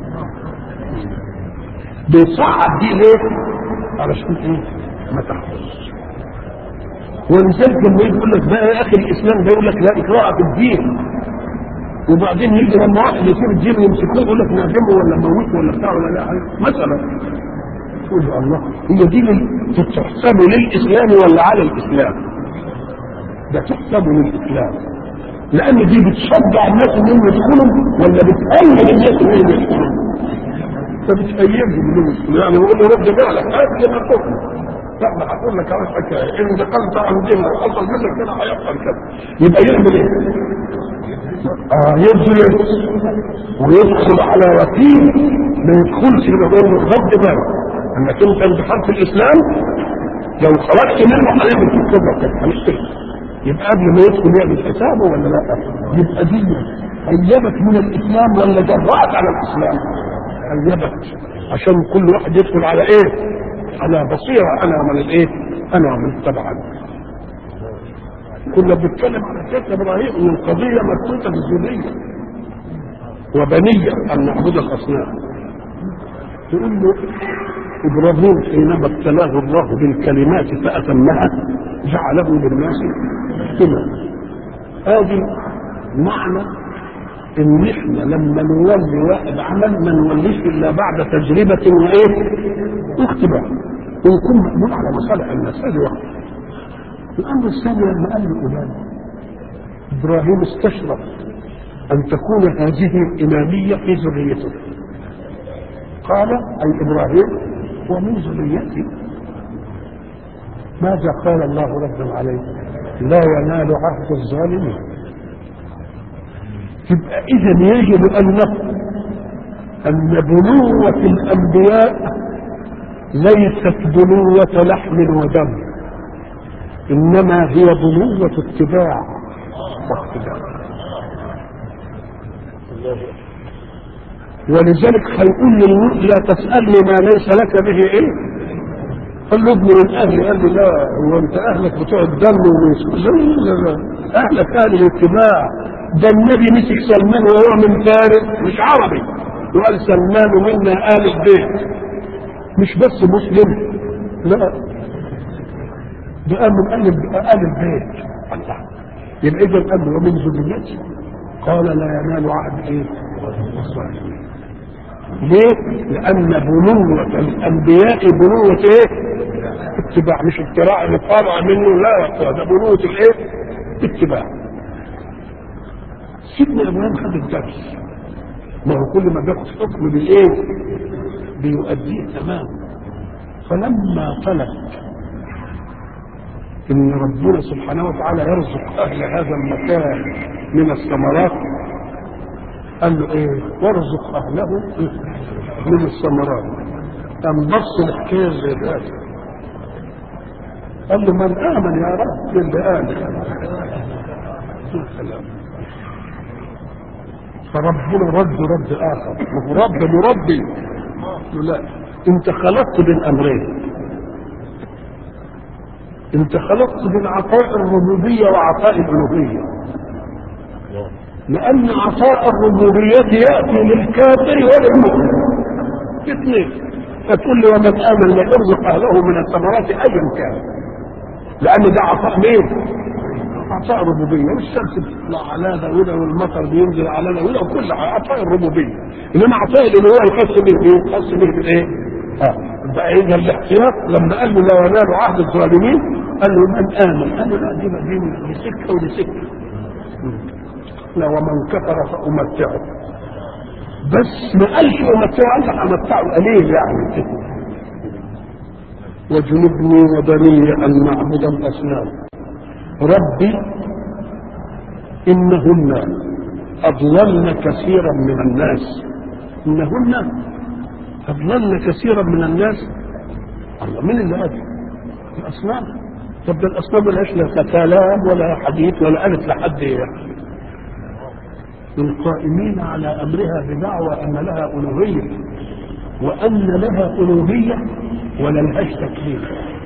بيصعب دي ليه؟ علشان ايه؟ ما تحدث. ولذلك لما يجي يقول لك بقى يا اخي الاسلام ده يقول لك لا اكراه في الدين، وبعدين يجي لما واحد يصير الدين يمسكوه يقول لك نعدمه ولا نموته ولا بتاع ولا لا مثلا. تقول له الله، هي دي تحسب للاسلام ولا على الاسلام؟ ده تحسب للاسلام، لان دي بتشجع الناس انهم يدخلوا ولا بتأيد الناس انهم يدخلوا؟ فبتأيدهم منهم، يعني بقول له رد بالك قبل ما تدخل. لا هقول لك على حكايه، ان دخلت عن دين وحصل منك كده هيحصل كده، يبقى يعمل ايه؟ اه يدخل ويدخل على وكيل ما يدخلش من غير رد بالك انك انت انتحرت الاسلام، لو خرجت منه هيعمل فيك كذا وكذا هنشتغل. يبقى قبل ما يدخل يعمل حسابه ولا لا؟ يبقى دي هيبك من الاسلام ولا جرأت على الاسلام؟ هيبك عشان كل واحد يدخل على ايه؟ على بصيرة انا من الايه؟ انا من تبعا. كنا بنتكلم على سيدنا ابراهيم ان القضية مربوطة بالذرية وبنية ان نعبد الاصنام. تقول له ابراهيم حينما ابتلاه الله بالكلمات فاتمها جعله للناس اماما. هذه معنى ان احنا لما نولي واحد عمل ما نوليش الا بعد تجربه وايه؟ واختبار، ونكون مأمون على مصالح الناس. هذه واحده. الامر الثاني لما قال له أولاد ابراهيم استشرف ان تكون هذه الاماميه في ذريته. قال اي ابراهيم ومن ذريتي. ماذا قال الله رد عليه؟ لا ينال عهد الظالمين. يبقى اذا يجب ان نفهم ان بنوة الانبياء ليست بنوة لحم ودم، انما هي بنوة اتباع واقتداء. ولذلك هيقول للموت لا تسألني ما ليس لك به ايه. قال له ابن من اهلي، قال له لا، هو انت اهلك بتوع الدم لا اهلك اهل الاتباع. ده النبي مسك سلمان وهو من فارس مش عربي، وقال سلمان منا اهل البيت، مش بس مسلم، لا ده قال من اهل اهل البيت. الله، يبقى اذا قال له ومن ذريتي، قال لا ينال عهد ايه الصالحين. ليه؟ لأن بنوة الأنبياء بنوة إيه؟ اتباع، مش اختراع اللي طالع منه، لا، ده بنوة الإيه؟ اتباع. سيدنا إبراهيم خد الدرس، ما هو كل ما بياخد حكم بالإيه؟ بيؤديه تمام. فلما طلب إن ربنا سبحانه وتعالى يرزق أهل هذا المكان من الثمرات، قال له ايه؟ وارزق اهله من الثمرات. قام بص الحكايه زي ده، قال له من امن يا رب اللي امن. فربنا رد رد اخر، رب مربي، لا، انت خلقت بين امرين، انت خلقت بين عطاء الربوبيه وعطاء الالوهيه. لأن عطاء الربوبية يأتي للكافر وللمؤمن اثنين. فتقول لي ومن آمن ليرزق أهله من الثمرات أيا كان، لأن ده عطاء مين؟ عطاء الربوبية. والشمس بتطلع على ده وده والمطر بينزل على ده وده وكل عطاء الربوبية. إنما عطاء الإلهية الخاص به إيه؟ خاص به بالإيه؟ آه. بقى إذا الاحتياط لما قال له لا ينال عهد الظالمين، قال له من آمن، قال له لا دي دي لسكة ولسكة. لا ومن كفر فأمتعه، بس ما قالش أمتعه، قال لك أمتعه قليل يعني. وجنبني وبني أن نعبد الأصنام. ربي إنهن أضللن كثيرا من الناس، إنهن أضللن كثيرا من الناس. الله، مين اللي قال؟ الأصنام. طب ده الأصنام ملهاش لا كلام ولا حديث ولا قالت لحد يعني. القائمين على امرها بدعوى ان لها الوهيه، وان لها الوهيه ولا لهاش تكليف.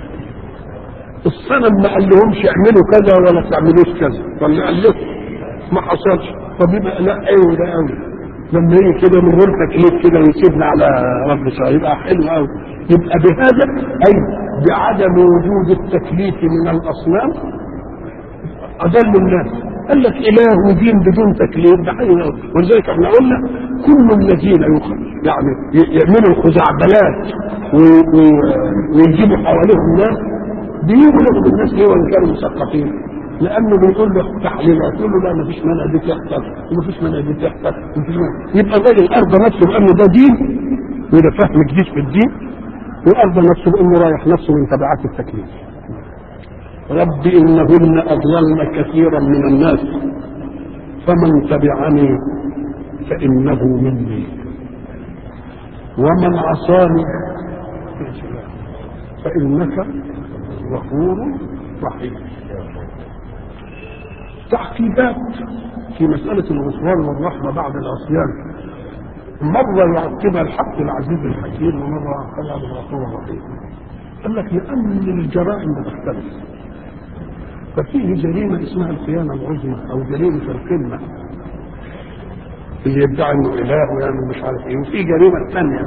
الصنم ما قال لهمش اعملوا كذا ولا تعملوش كذا، ولا قال لهم ما حصلش. طب يبقى لا ايوه ده قوي لما يجي كده من غير تكليف كده ويسيبنا على رب سعيد يبقى حلو قوي. يبقى بهذا اي بعدم وجود التكليف من الاصنام اضل الناس. قال لك اله ودين بدون تكليف ده حلو. ولذلك احنا قلنا كل الذين يعني يعملوا الخزعبلات ويجيبوا حواليهم الناس بيجوا ياخدوا الناس ليه وان كانوا مثقفين، لانه بيقول له تحليلات، يقول له لا ما فيش مانع دي تحصل وما فيش مانع دي تحصل، يبقى الراجل ارضى نفسه بانه ده دين وده فهم جديد في الدين، وارضى نفسه بانه رايح نفسه من تبعات التكليف. رب إنهن أضللن كثيرا من الناس فمن تبعني فإنه مني ومن عصاني فإنك غفور رحيم. تعقيبات في مسألة الغفران والرحمة بعد العصيان، مرة يعقبها الحق العزيز الحكيم ومرة يعقبها بالغفور الرحيم. قال لك لأن الجرائم بتختلف، ففيه جريمة اسمها الخيانة العظمى أو جريمة القمة اللي يدعي انه اله ويعمل مش عارف ايه، وفي جريمة ثانية.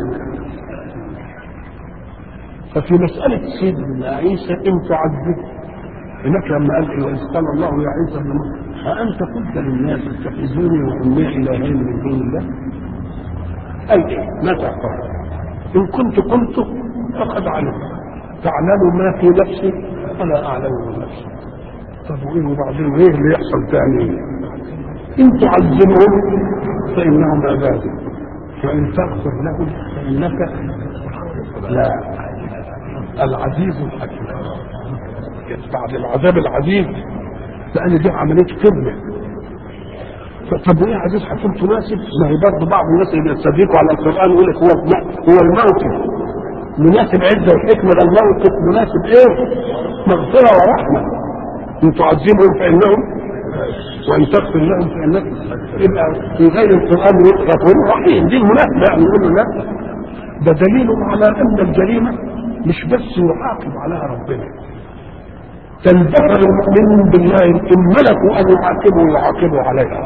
ففي مسألة سيدنا عيسى ان تعذب هناك لما قال ايه واذ قال الله يا عيسى ابن مريم أأنت قلت للناس اتخذوني وأمي إلهين من دون الله؟ قال ايه؟ متى قال؟ إن كنت قلت فقد علمت تعلم ما في نفسي ولا أعلم ما نفسي. طب وايه وبعدين ايه اللي يحصل تاني؟ ان تعذبهم فانهم عبادك وان تغفر لهم فانك لا العزيز الحكيم. بعد العذاب العزيز لان دي عمليه قمه. طب وايه عزيز حكيم تناسب؟ ما هي برضه بعض الناس اللي بيستدركوا على القران يقول لك هو هو الموقف مناسب عزه وحكمه، الموقف مناسب ايه؟ مغفره ورحمه. ان تعذبهم فانهم وان تغفر لهم فانك يبقى في غير القران غفور رحيم. دي المناسبه يعني يقول له لا. ده دليل على ان الجريمه مش بس يعاقب عليها ربنا، تندفع المؤمنون بالله ان ملكوا ان يعاقبوا يعاقبوا عليها.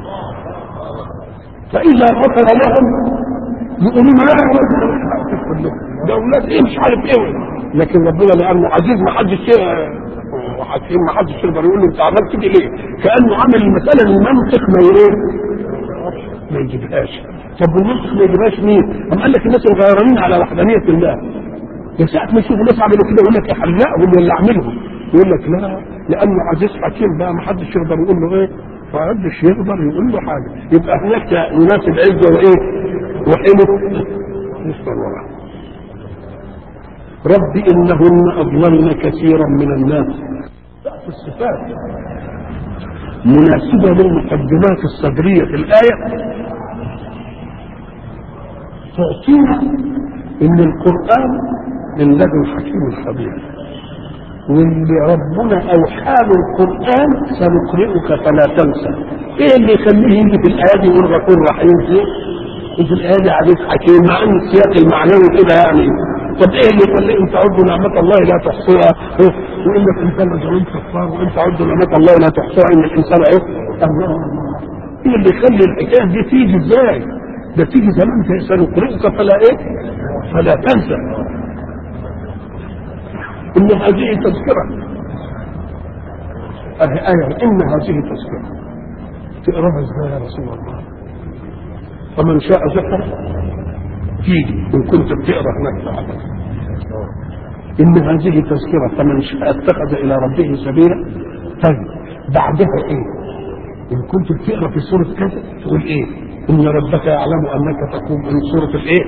فاذا غفر لهم يقولون لا كلهم ده اولاد ايه مش عارف ايه، لكن ربنا لانه عزيز ما حدش وحكيم ما حدش يقدر يقول له انت عملت كده ليه؟ كانه عمل المساله المنطق ما ايه؟ ما يجيبهاش. طب والمنطق ما يجيبهاش مين؟ أم قال لك الناس الغيرانين على وحدانيه الله. يا ساعه ما يشوفوا ناس عملوا كده يقول لك احرقهم اللي عملهم، يقول لك لا لانه عزيز حكيم بقى ما حدش يقدر يقول له ايه؟ ما حدش يقدر يقول له حاجه. يبقى هناك يناسب عزه وايه؟ وحلو يسطر وراه. رب إنهن أضللن كثيرا من الناس. في الصفات مناسبة للمقدمات الصدرية في الآية تعطينا إن القرآن من لدن حكيم خبير، واللي ربنا أوحى له القرآن سنقرئك فلا تنسى. إيه اللي يخليه يجي في الآية دي يقول غفور رحيم فيه؟ وفي الآية دي عزيز حكيم مع أن السياق المعنوي كده يعني. طب ايه اللي يخلي انت تعدوا نعمة الله لا تحصوها وان الانسان لظلوم كفار وانت تعدوا نعمة الله لا تحصوها ان الانسان ايه؟ ايه اللي يخلي الحكايه دي تيجي ازاي؟ ده تيجي زمان سنقرئك فلا ايه؟ فلا تنسى. ان هذه تذكرة اه آية ان هذه تذكرة تقراها ازاي يا رسول الله؟ فمن شاء ذكر تيجي إن كنت بتقرأ هناك إن هذه تذكرة فمن شاء اتخذ إلى ربه سبيلا. طيب بعدها إيه؟ إن كنت بتقرأ في سورة كذا تقول إيه؟ إن ربك يعلم أنك تقوم من سورة الإيه؟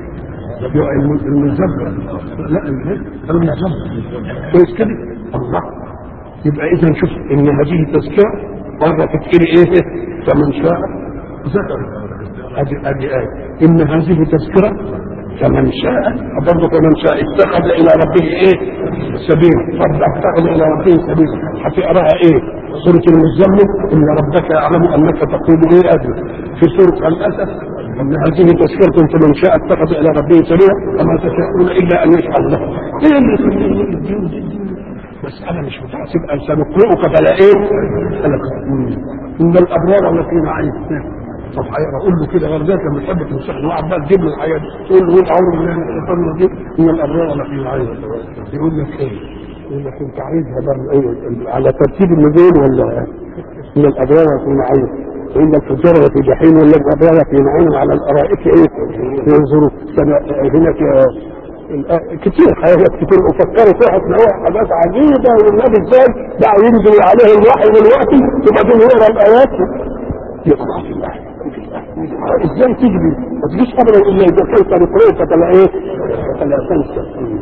المزبر لا المزبر كويس كده الله. يبقى إذا شوف إن هذه تذكرة مرة تتقري إيه؟ فمن شاء ذكر. ادي ادي ايه ان هذه تذكره فمن شاء برضه فمن شاء اتخذ الى ربه ايه سبيلا. رب اتخذ الى ربه سبيلا هتقراها ايه؟ سوره المزمل ان ربك يعلم انك تقول ايه ادري. في سوره الاسد ان هذه تذكره فمن شاء اتخذ الى ربه سبيلا وما تشاءون الا ان يشاء الله. ايه اللي يخليه الدين دي مساله مش متعصب ان سنقرئك فلا ايه؟ ان الابرار لفي نعيم. طب هيقول له كده غير ذلك لما تحب تنصح له واحد بقى تجيب له الحاجات دي تقول له ايه اعوذ بالله من الشيطان الرجيم ان الابرار لفي نعيم. يقول لك ايه؟ يقول لك انت عايزها بقى ايه على ترتيب النزول ولا ان الابرار لفي نعيم وان الفجار لفي جحيم ولا الابرار في نعيم على الارائك ايه ينظروا هناك كتير حاجات كتير افكروا فيها تلاقوها حاجات عجيبه والنبي ازاي بقى ينزل عليه الوحي دلوقتي وبعدين يقرا الايات يقرا في الله ازاي تجري ما تجيش ابدا الا اذا كنت نقرأك فلا ايه فلا تنسى.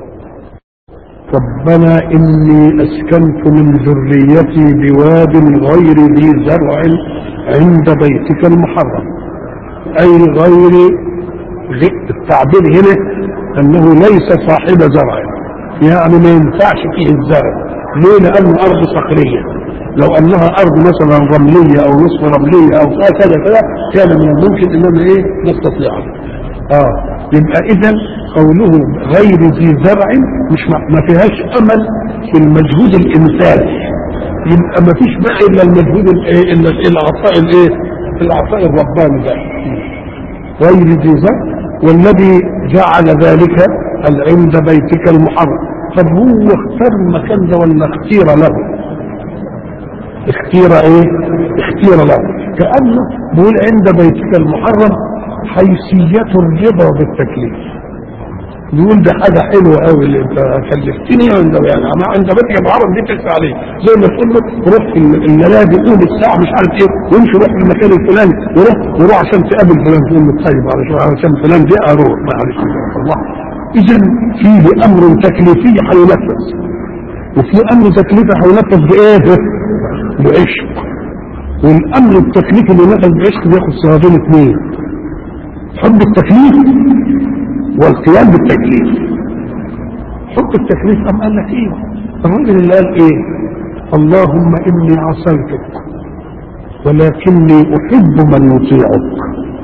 ربنا اني اسكنت من ذريتي بواد غير ذي زرع عند بيتك المحرم. اي غير التعبير هنا انه ليس صاحب زرع يعني ما ينفعش فيه الزرع. ليه؟ لانه ارض صخريه. لو انها ارض مثلا رمليه او نصف رمليه او كذا كذا كان من الممكن انما ايه نستطيعه. اه يبقى اذا قوله غير ذي زرع مش ما فيهاش امل في المجهود الانساني. يبقى ما فيش بقى الا المجهود الايه الا العطاء الايه العطاء الرباني ده. غير ذي زرع والذي جعل ذلك عند بيتك المحرم. طب هو اختار المكان ده ولا اختير له؟ اختير ايه؟ اختير له كأنه بيقول عند بيتك المحرم حيثية الرضا بالتكليف. يقول ده حاجة حلوة قوي اللي انت كلفتني عند يعني انا عند بيتك المحرم دي تسعى عليه زي ما تقول له روح النادي قوم الساعة مش عارف ايه وامشي روح المكان الفلاني وروح وروح عشان تقابل فلان تقول له طيب عشان فلان دي اروح معلش الله. اذا فيه امر تكليفي هينفذ وفي امر تكليفي هينفذ بايه؟ بعشق. والامر التكليفي اللي نفذ بعشق بياخد صيغتين اثنين: حب التكليف والقيام بالتكليف. حب التكليف قام قال لك ايه؟ الراجل اللي قال ايه؟ اللهم اني عصيتك ولكني احب من يطيعك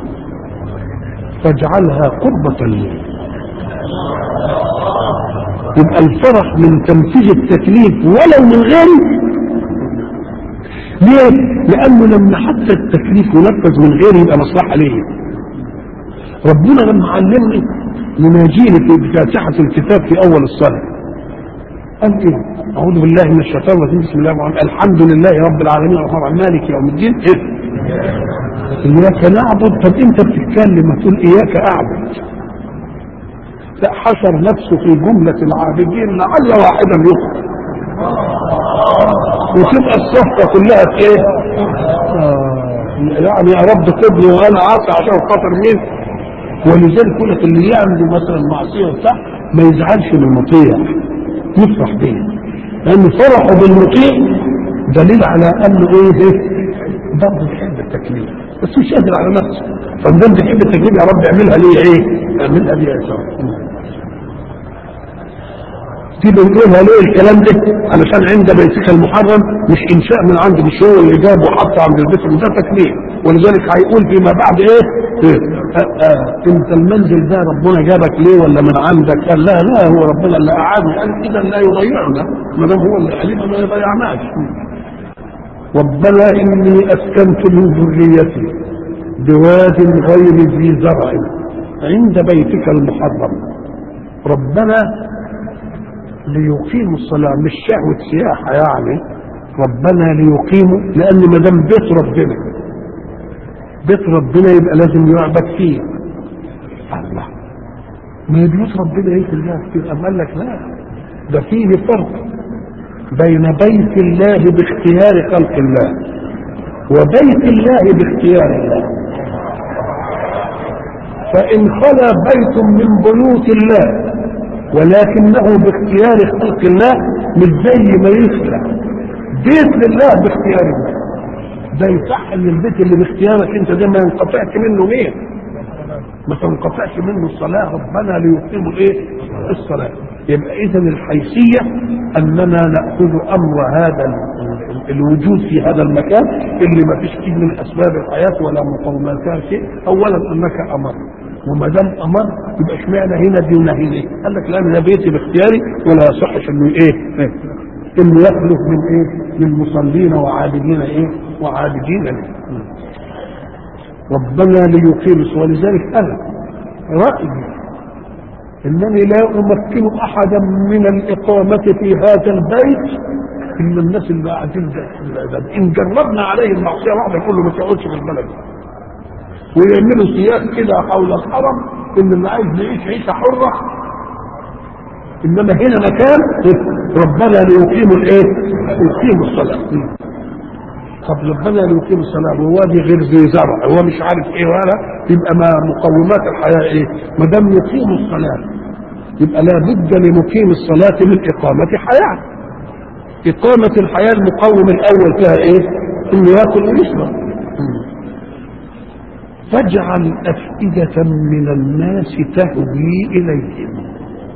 فاجعلها قربة لي. يبقى الفرح من تنفيذ التكليف ولو من غيري. ليه؟ لانه لما حتى التكليف ينفذ من غيري يبقى مصلحة ليه. ربنا لما علمني يناجيني في فاتحة الكتاب في اول الصلاة قال ايه؟ اعوذ بالله من الشيطان الرجيم، بسم الله الرحمن الرحيم، الحمد لله رب العالمين الرحمن الرحيم مالك يوم الدين. ايه؟ اياك نعبد. طب انت بتتكلم هتقول اياك اعبد؟ لا، حشر نفسه في جملة العابدين لعل واحدا يخطئ وتبقى الصفقة كلها في ايه؟ آه يعني يا رب خدني وانا عاصي عشان خاطر مين؟ ولذلك يقول لك اللي يعمل مثلا معصية وبتاع ما يزعلش من المطيع، يفرح بيه، لأن فرحه بالمطيع دليل على أنه إيه؟ برضه بيحب التكليف بس مش قادر على نفسه. فمدام بيحب التكليف يا رب اعملها لي إيه؟ اعملها لي يا شرف. دي بنقولها ليه الكلام ده؟ علشان عند بيتك المحرم مش إنشاء من عند مش هو اللي جاب وحط عند البيت، ده تكليف. ولذلك هيقول فيما بعد إيه؟ إيه؟ آه آه انت المنزل ده ربنا جابك ليه ولا من عندك؟ قال لا لا هو ربنا اللي قعدني. قال اذا لا يضيعنا ما دام هو اللي علينا ما يضيعناش. ربنا اني اسكنت من ذريتي بواد غير ذي زرع عند بيتك المحرم. ربنا ليقيموا الصلاه مش شهوه سياحه يعني، ربنا ليقيموا، لان ما دام بيت ربنا بيت ربنا يبقى لازم يعبد فيه. الله، ما بيوت ربنا ايه كلها كتير؟ أم قال لك لا، ده فيه فرق بين بيت الله باختيار خلق الله وبيت الله باختيار الله. فإن خلا بيت من بيوت الله ولكنه باختيار خلق الله مش زي ما يخلق بيت لله باختيار الله. ده يصح ان البيت اللي باختيارك انت ده ما ينقطعش منه مين؟ ما تنقطعش منه الصلاه. ربنا ليقيموا ايه؟ الصلاه. يبقى اذا الحيثيه اننا ناخذ امر هذا الوجود في هذا المكان اللي ما فيش فيه من اسباب الحياه ولا مقوماتها شيء. اولا انك امر، وما دام امر يبقى اشمعنى هنا دي ونهي ليه؟ قال لك لا ده بيتي باختياري ولا يصحش انه ايه؟ انه يخلق من ايه؟ من مصلين وعابدين ايه؟ وعابدين ليه. ربنا ليقيم الصلاة. ولذلك انا رأيي انني لا امكن احدا من الاقامة في هذا البيت الا الناس اللي قاعدين ده. ان جربنا عليه المعصية واحدة كله ما تقعدش في البلد ويعملوا سياسة كده حول الحرم ان اللي عايز يعيش عيشة حرة، انما هنا مكان ربنا ليقيموا الايه؟ يقيموا الصلاة. طب ربنا ليقيموا الصلاة ووادي غير ذي زرع هو مش عارف ايه ولا يبقى ما مقومات الحياة ايه؟ ما دام يقيموا الصلاة يبقى لابد لمقيم الصلاة من إقامة حياة. إقامة الحياة المقوم الأول فيها ايه؟ انه ياكل ويشرب. فاجعل أفئدة من الناس تهوي إليهم.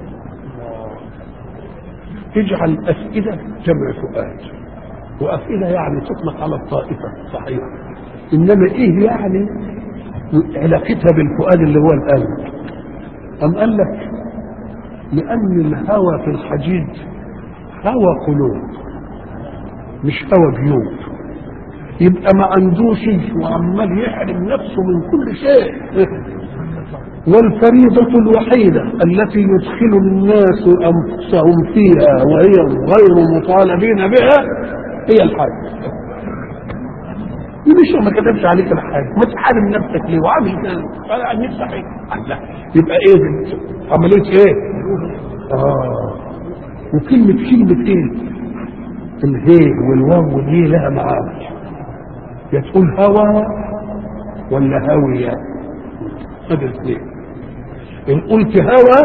اجعل أفئدة جمع فؤاد، وأفئدة يعني تطلق على الطائفة صحيح، إنما إيه يعني علاقتها بالفؤاد اللي هو القلب؟ أم قال لك لأن الهوى في الحديد هوى قلوب مش هوى جيوب، يبقى ما عندوش وعمال يحرم نفسه من كل شيء. والفريضة الوحيدة التي يدخل الناس أنفسهم فيها وهي غير مطالبين بها هي الحج. مش ما كتبش عليك الحج، ما تحارم نفسك ليه وعامل كده قال عن نفسك حج. لا يبقى ايه عمليه ايه؟ اه وكلمه كلمه ايه؟ الهي والواو دي لها معاني، يا تقول هوى ولا هاويه، هذا الاثنين. ان قلت هوى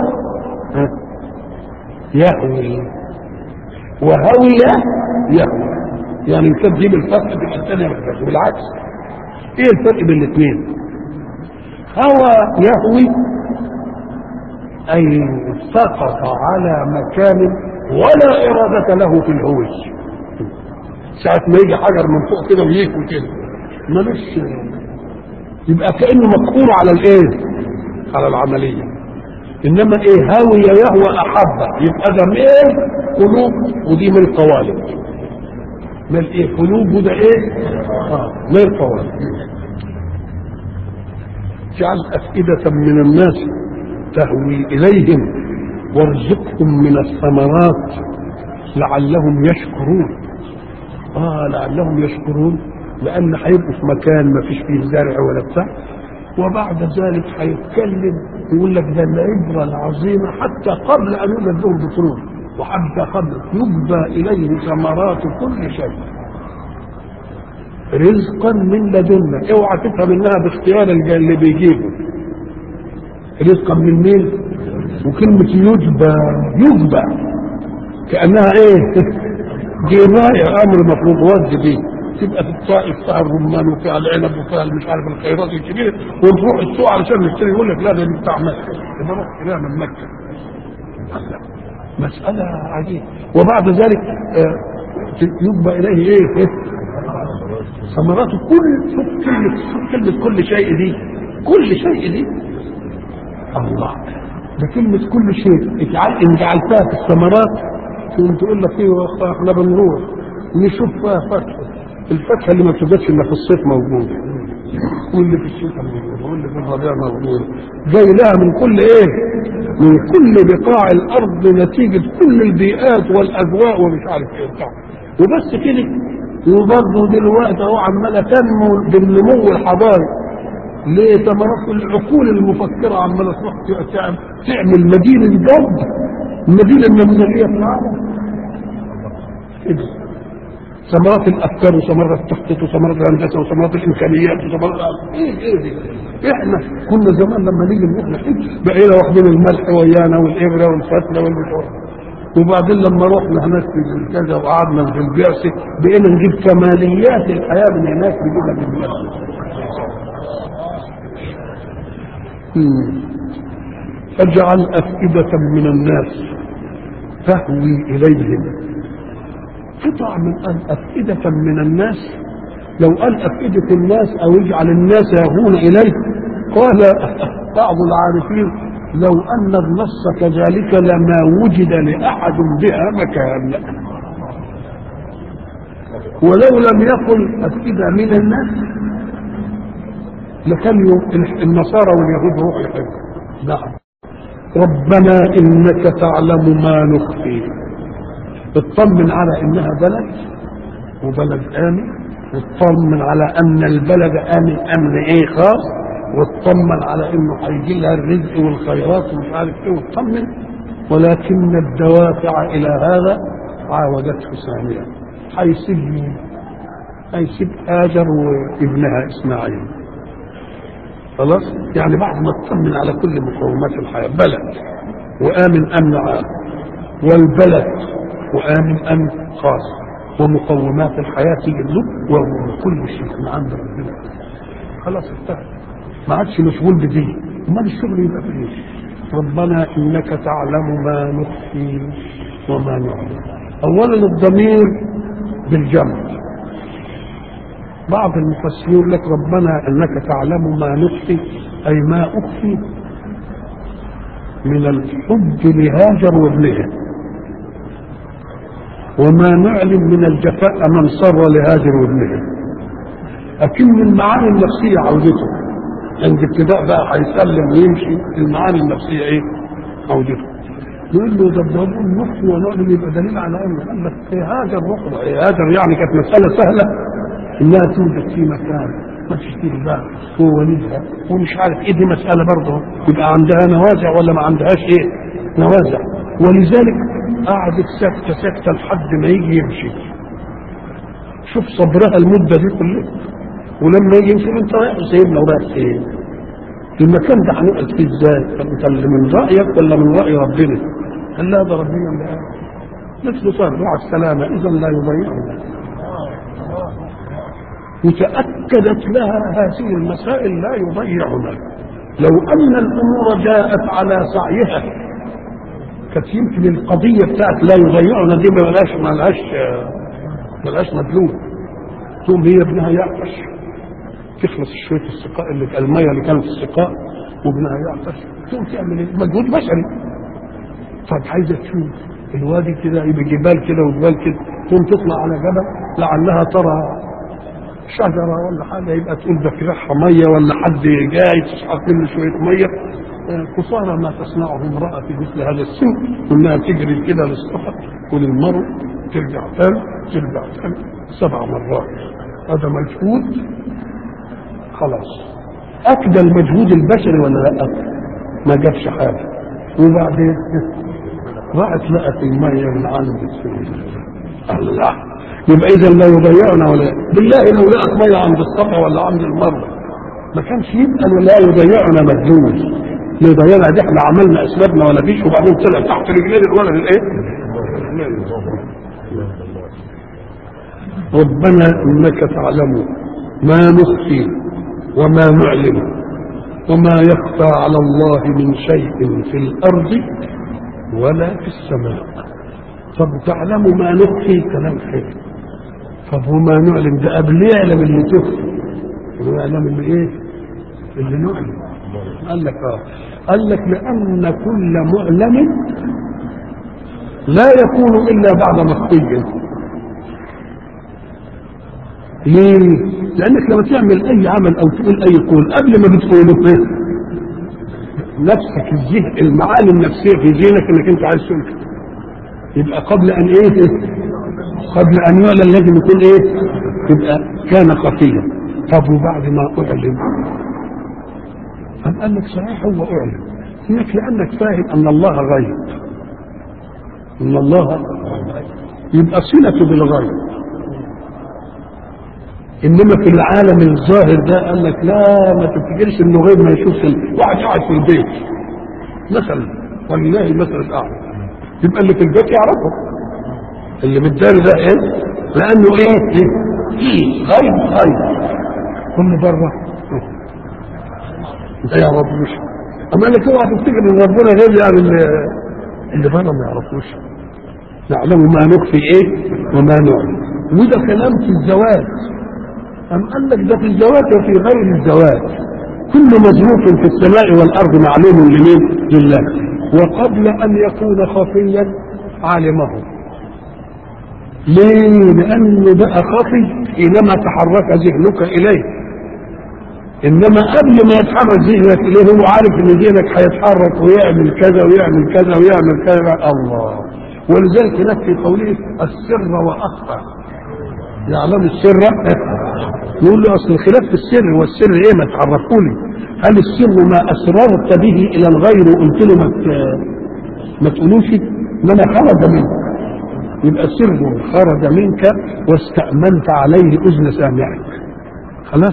يهوي وهوية يهوي، يعني انت تجيب الفرق بين الثانية بالعكس. ايه الفرق بين الاثنين؟ هوى يهوي اي سقط على مكان ولا إرادة له في الهوي، ساعة ما يجي حجر من فوق كده ويهوي كده ملوش، يبقى كأنه مقهور على الايه؟ على العملية. انما ايه؟ هاوي يهوى احبه، يبقى ده ميل قلوب ودي ميل قوالب. ميل ايه؟ قلوب وده ايه؟ اه ميل قوالب. جعل أفئدة من الناس تهوي إليهم وارزقهم من الثمرات لعلهم يشكرون. آه لعلهم يشكرون، لأن هيبقوا في مكان ما فيش فيه زرع ولا بتاع، وبعد ذلك هيتكلم يقول لك ده العبرة العظيمة حتى قبل أن يوجد لهم بترول، وحتى قبل يجبى إليه ثمرات كل شيء رزقا من لدنا. اوعى تفهم انها باختيار اللي بيجيبه، رزقا من مين؟ وكلمة يجبى يجبى كأنها ايه؟ جباية امر مفروض ود دي تبقى في الطائف فيها الرمان وفيها العنب وفيها مش عارف الخيرات الكبيرة، ونروح السوق علشان نشتري يقول لك لا ده بتاع مكة، يبقى نروح كده من مكة. مسألة عجيبة. وبعد ذلك يجبى اليه ايه؟ ثمرات كل كلمة كلمة كل شيء دي، كل شيء دي الله، ده كلمة كل شيء. اجعل ان جعلتها في الثمرات تقول لك ايه احنا بنروح نشوف فيها فتحة، الفتحة اللي ما بتوجدش الا في الصيف موجودة، واللي في الشتاء موجودة، واللي في الربيع موجودة، جاي لها من كل ايه؟ من كل بقاع الارض نتيجة كل البيئات والاجواء ومش عارف ايه بتاع. وبس كده. وبرضه دلوقتي اهو عماله تنمو بالنمو الحضاري. ليه؟ ثمرات العقول المفكره عماله تروح تعمل مدينه جد، المدينه النموذجيه في العالم. كده ثمرات الافكار وثمرات التخطيط وثمرات الهندسه وثمرات الامكانيات وثمرات ايه ايه دي؟ احنا كنا زمان لما نيجي نروح نحج بقينا واخدين الملح ويانا والابره والفتله والمشوار، وبعدين لما رحنا هناك في كذا وقعدنا في البعثة بقينا نجيب كماليات الحياة من هناك نجيبها من هناك. اجعل أفئدة من الناس تهوي إليهم. قطع من أن أفئدة من الناس، لو قال أفئدة الناس أو اجعل الناس يهون إليه، قال بعض العارفين لو أن النص كذلك لما وجد لأحد بها مكان، ولو لم يقل أفئدة من الناس لكان النصارى واليهود روح يحب. نعم ربنا إنك تعلم ما نخفي، اطمن على إنها بلد وبلد آمن، واطمن على أن البلد آمن أمن إيه خاص، واطمن على انه هيجي لها الرزق والخيرات ومش عارف ايه واطمن، ولكن الدوافع الى هذا عاودته ثانيه. هيسيب مين؟ هيسيب هاجر وابنها اسماعيل. خلاص؟ يعني بعد ما اطمن على كل مقومات الحياه، بلد وامن امن عام، والبلد وامن امن خاص، ومقومات الحياه تيجي له وكل شيء من عند ربنا. خلاص انتهى، ما عادش مشغول بدي، امال الشغل يبقى في ايه؟ ربنا انك تعلم ما نخفي وما نعلم. اولا الضمير بالجمع، بعض المفسرين يقول لك ربنا انك تعلم ما نخفي اي ما اخفي من الحب لهاجر وابنها، وما نعلم من الجفاء من صر لهاجر وابنها. اكن المعاني النفسيه عودته عند ابتداء بقى هيسلم ويمشي، المعاني النفسيه ايه؟ عودته. يقول له ده ده النخ ونعلم، يبقى دليل على انه قال لك ايه هاجر رحله، ايه هاجر يعني كانت مساله سهله انها توجد في مكان ما تشتري بقى هو ولدها ومش عارف ايه، دي مساله برضه يبقى عندها نوازع ولا ما عندهاش ايه؟ نوازع. ولذلك قعدت ساكته ساكته لحد ما يجي يمشي. شوف صبرها المده دي كلها، ولما يجي يمشي انت رايح سيبنا ورايح فين؟ المكان ده هنقعد فيه ازاي؟ طب انت اللي من رايك ولا من راي ربنا؟ قال لا ده ربنا اللي قال. مثل صار مع السلامه اذا لا يضيعنا. وتاكدت لها هذه المسائل لا يضيعنا. لو ان الامور جاءت على سعيها كانت يمكن القضيه بتاعت لا يضيعنا دي ما لهاش ما لهاش ما لهاش مدلول. ثم هي ابنها يعطش تخلص شويه السقاء اللي الميه اللي كانت في السقاء وابنها يعطش، تقوم تعمل ايه؟ مجهود بشري. طب عايزه تشوف الوادي كده يبقى جبال كده وجبال كده، تقوم تطلع على جبل لعلها ترى شجره ولا حاجه، يبقى تقول ده في ريحها ميه ولا حد جاي تسحب منه شويه ميه. قصارى ما تصنعه امراه في مثل هذا السن، انها تجري كده للصفا وللمرء ترجع ثاني ترجع ثاني سبع مرات. هذا مجهود خلاص اكدى المجهود البشري ولا لا؟ ما جابش حاجه. وبعدين راحت لقت الميه من عند السن. الله، يبقى اذا لا يضيعنا ولا بالله لو لقت ميه عند الصفا ولا عند المره ما كانش يبقى ولا يضيعنا مجهود. اللي يضيعنا دي احنا عملنا اسبابنا ولا فيش، وبعدين طلع تحت رجلين الولد الايه؟ ربنا انك تعلم ما نخفي وما نعلن وما يخفى على الله من شيء في الارض ولا في السماء. طب تعلم ما نخفي كلام حلو، طب وما نعلم ده قبل يعلم اللي تخفي ويعلم اللي ايه اللي نعلم. قال لك اه قال لك لان كل معلم لا يكون الا بعد مخفي. ليه؟ لانك لما تعمل اي عمل او تقول اي قول قبل ما بتقوله ايه نفسك الذهن المعاني النفسيه في ذهنك انك انت عايز تقول، يبقى قبل ان ايه قبل ان يعلن لازم يكون ايه يبقى كان خفيا. طب وبعد ما اعلن أم قال لك صحيح هو اعلن انك لانك فاهم ان الله غيب، ان الله يبقى صلته بالغيب. انما في العالم الظاهر ده قال لك لا ما تفتكرش انه غيب ما يشوفش. واحد قاعد في البيت مثلا ولله المثل الاعلى، يبقى اللي في البيت يعرفه، اللي بالدار ده ايه لانه ايه ايه غيب غيب. كل بره ده يا رب مش اما لك اوعى تفتكر ان ربنا غيب يعني اللي, اللي بره ما يعرفوش. نعلم ما نخفي ايه وما نعلم. وده كلام في الزواج. أم قال لك ده في الزواج وفي غير الزواج كل مظروف في السماء والأرض معلوم لمين؟ لله. وقبل أن يكون خفيا علمه. ليه؟ لأنه بقى خفي حينما تحرك ذهنك إليه، إنما قبل ما يتحرك ذهنك إليه هو عارف إن ذهنك هيتحرك ويعمل كذا ويعمل كذا ويعمل كذا. الله. ولذلك هناك في قوله السر وأخفى يعلم السر. يقول له اصل الخلاف في السر، والسر ايه ما تعرفوني؟ هل السر ما اسررت به الى الغير وقلت له ما ما تقولوش انما خرج منك؟ يبقى سر خرج منك واستأمنت عليه اذن سامعك خلاص.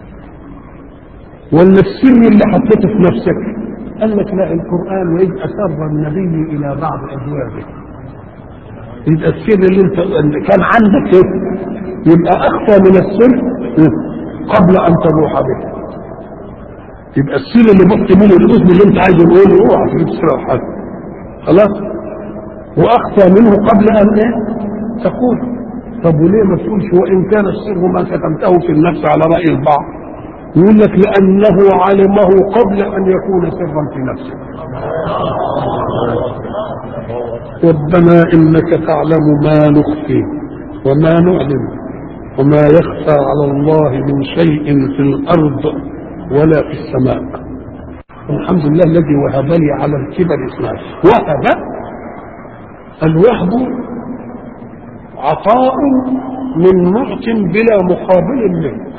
ولا السر اللي حطيته في نفسك؟ قال لك لا، القرآن واذ اسر النبي الى بعض ازواجه. يبقى السر اللي انت كان عندك ايه يبقى اخفى من السر قبل ان تروح به. يبقى السر اللي بقت منه الاذن اللي انت عايز تقوله اوعى تجيب سر حد خلاص، واخفى منه قبل ان ايه تقول. طب وليه ما تقولش وان كان السر ما كتمته في النفس على راي البعض؟ يقول لك لانه علمه قبل ان يكون سرا في نفسه. ربنا انك تعلم ما نخفي وما نعلم وما يخفى على الله من شيء في الارض ولا في السماء. الحمد لله الذي وهب لي على الكبر اسماعيل. وهب، الوهب عطاء من معط بلا مقابل منك.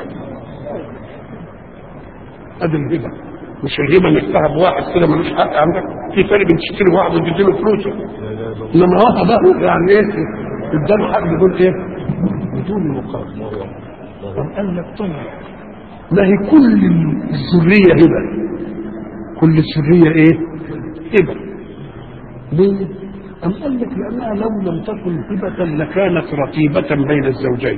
هذه الهبه، مش الهبه انك تهب واحد كده ملوش حق عندك. في فرق بين تشتري واحد وتديله فلوسه، انما وهب يعني ايه اداله حق بدون ايه بدون مقابل. قال لك طيب ما هي كل الذريه هبه، كل الذريه ايه هبه. ليه؟ أم قال لك لانها لو لم تكن هبه لكانت رتيبه بين الزوجين.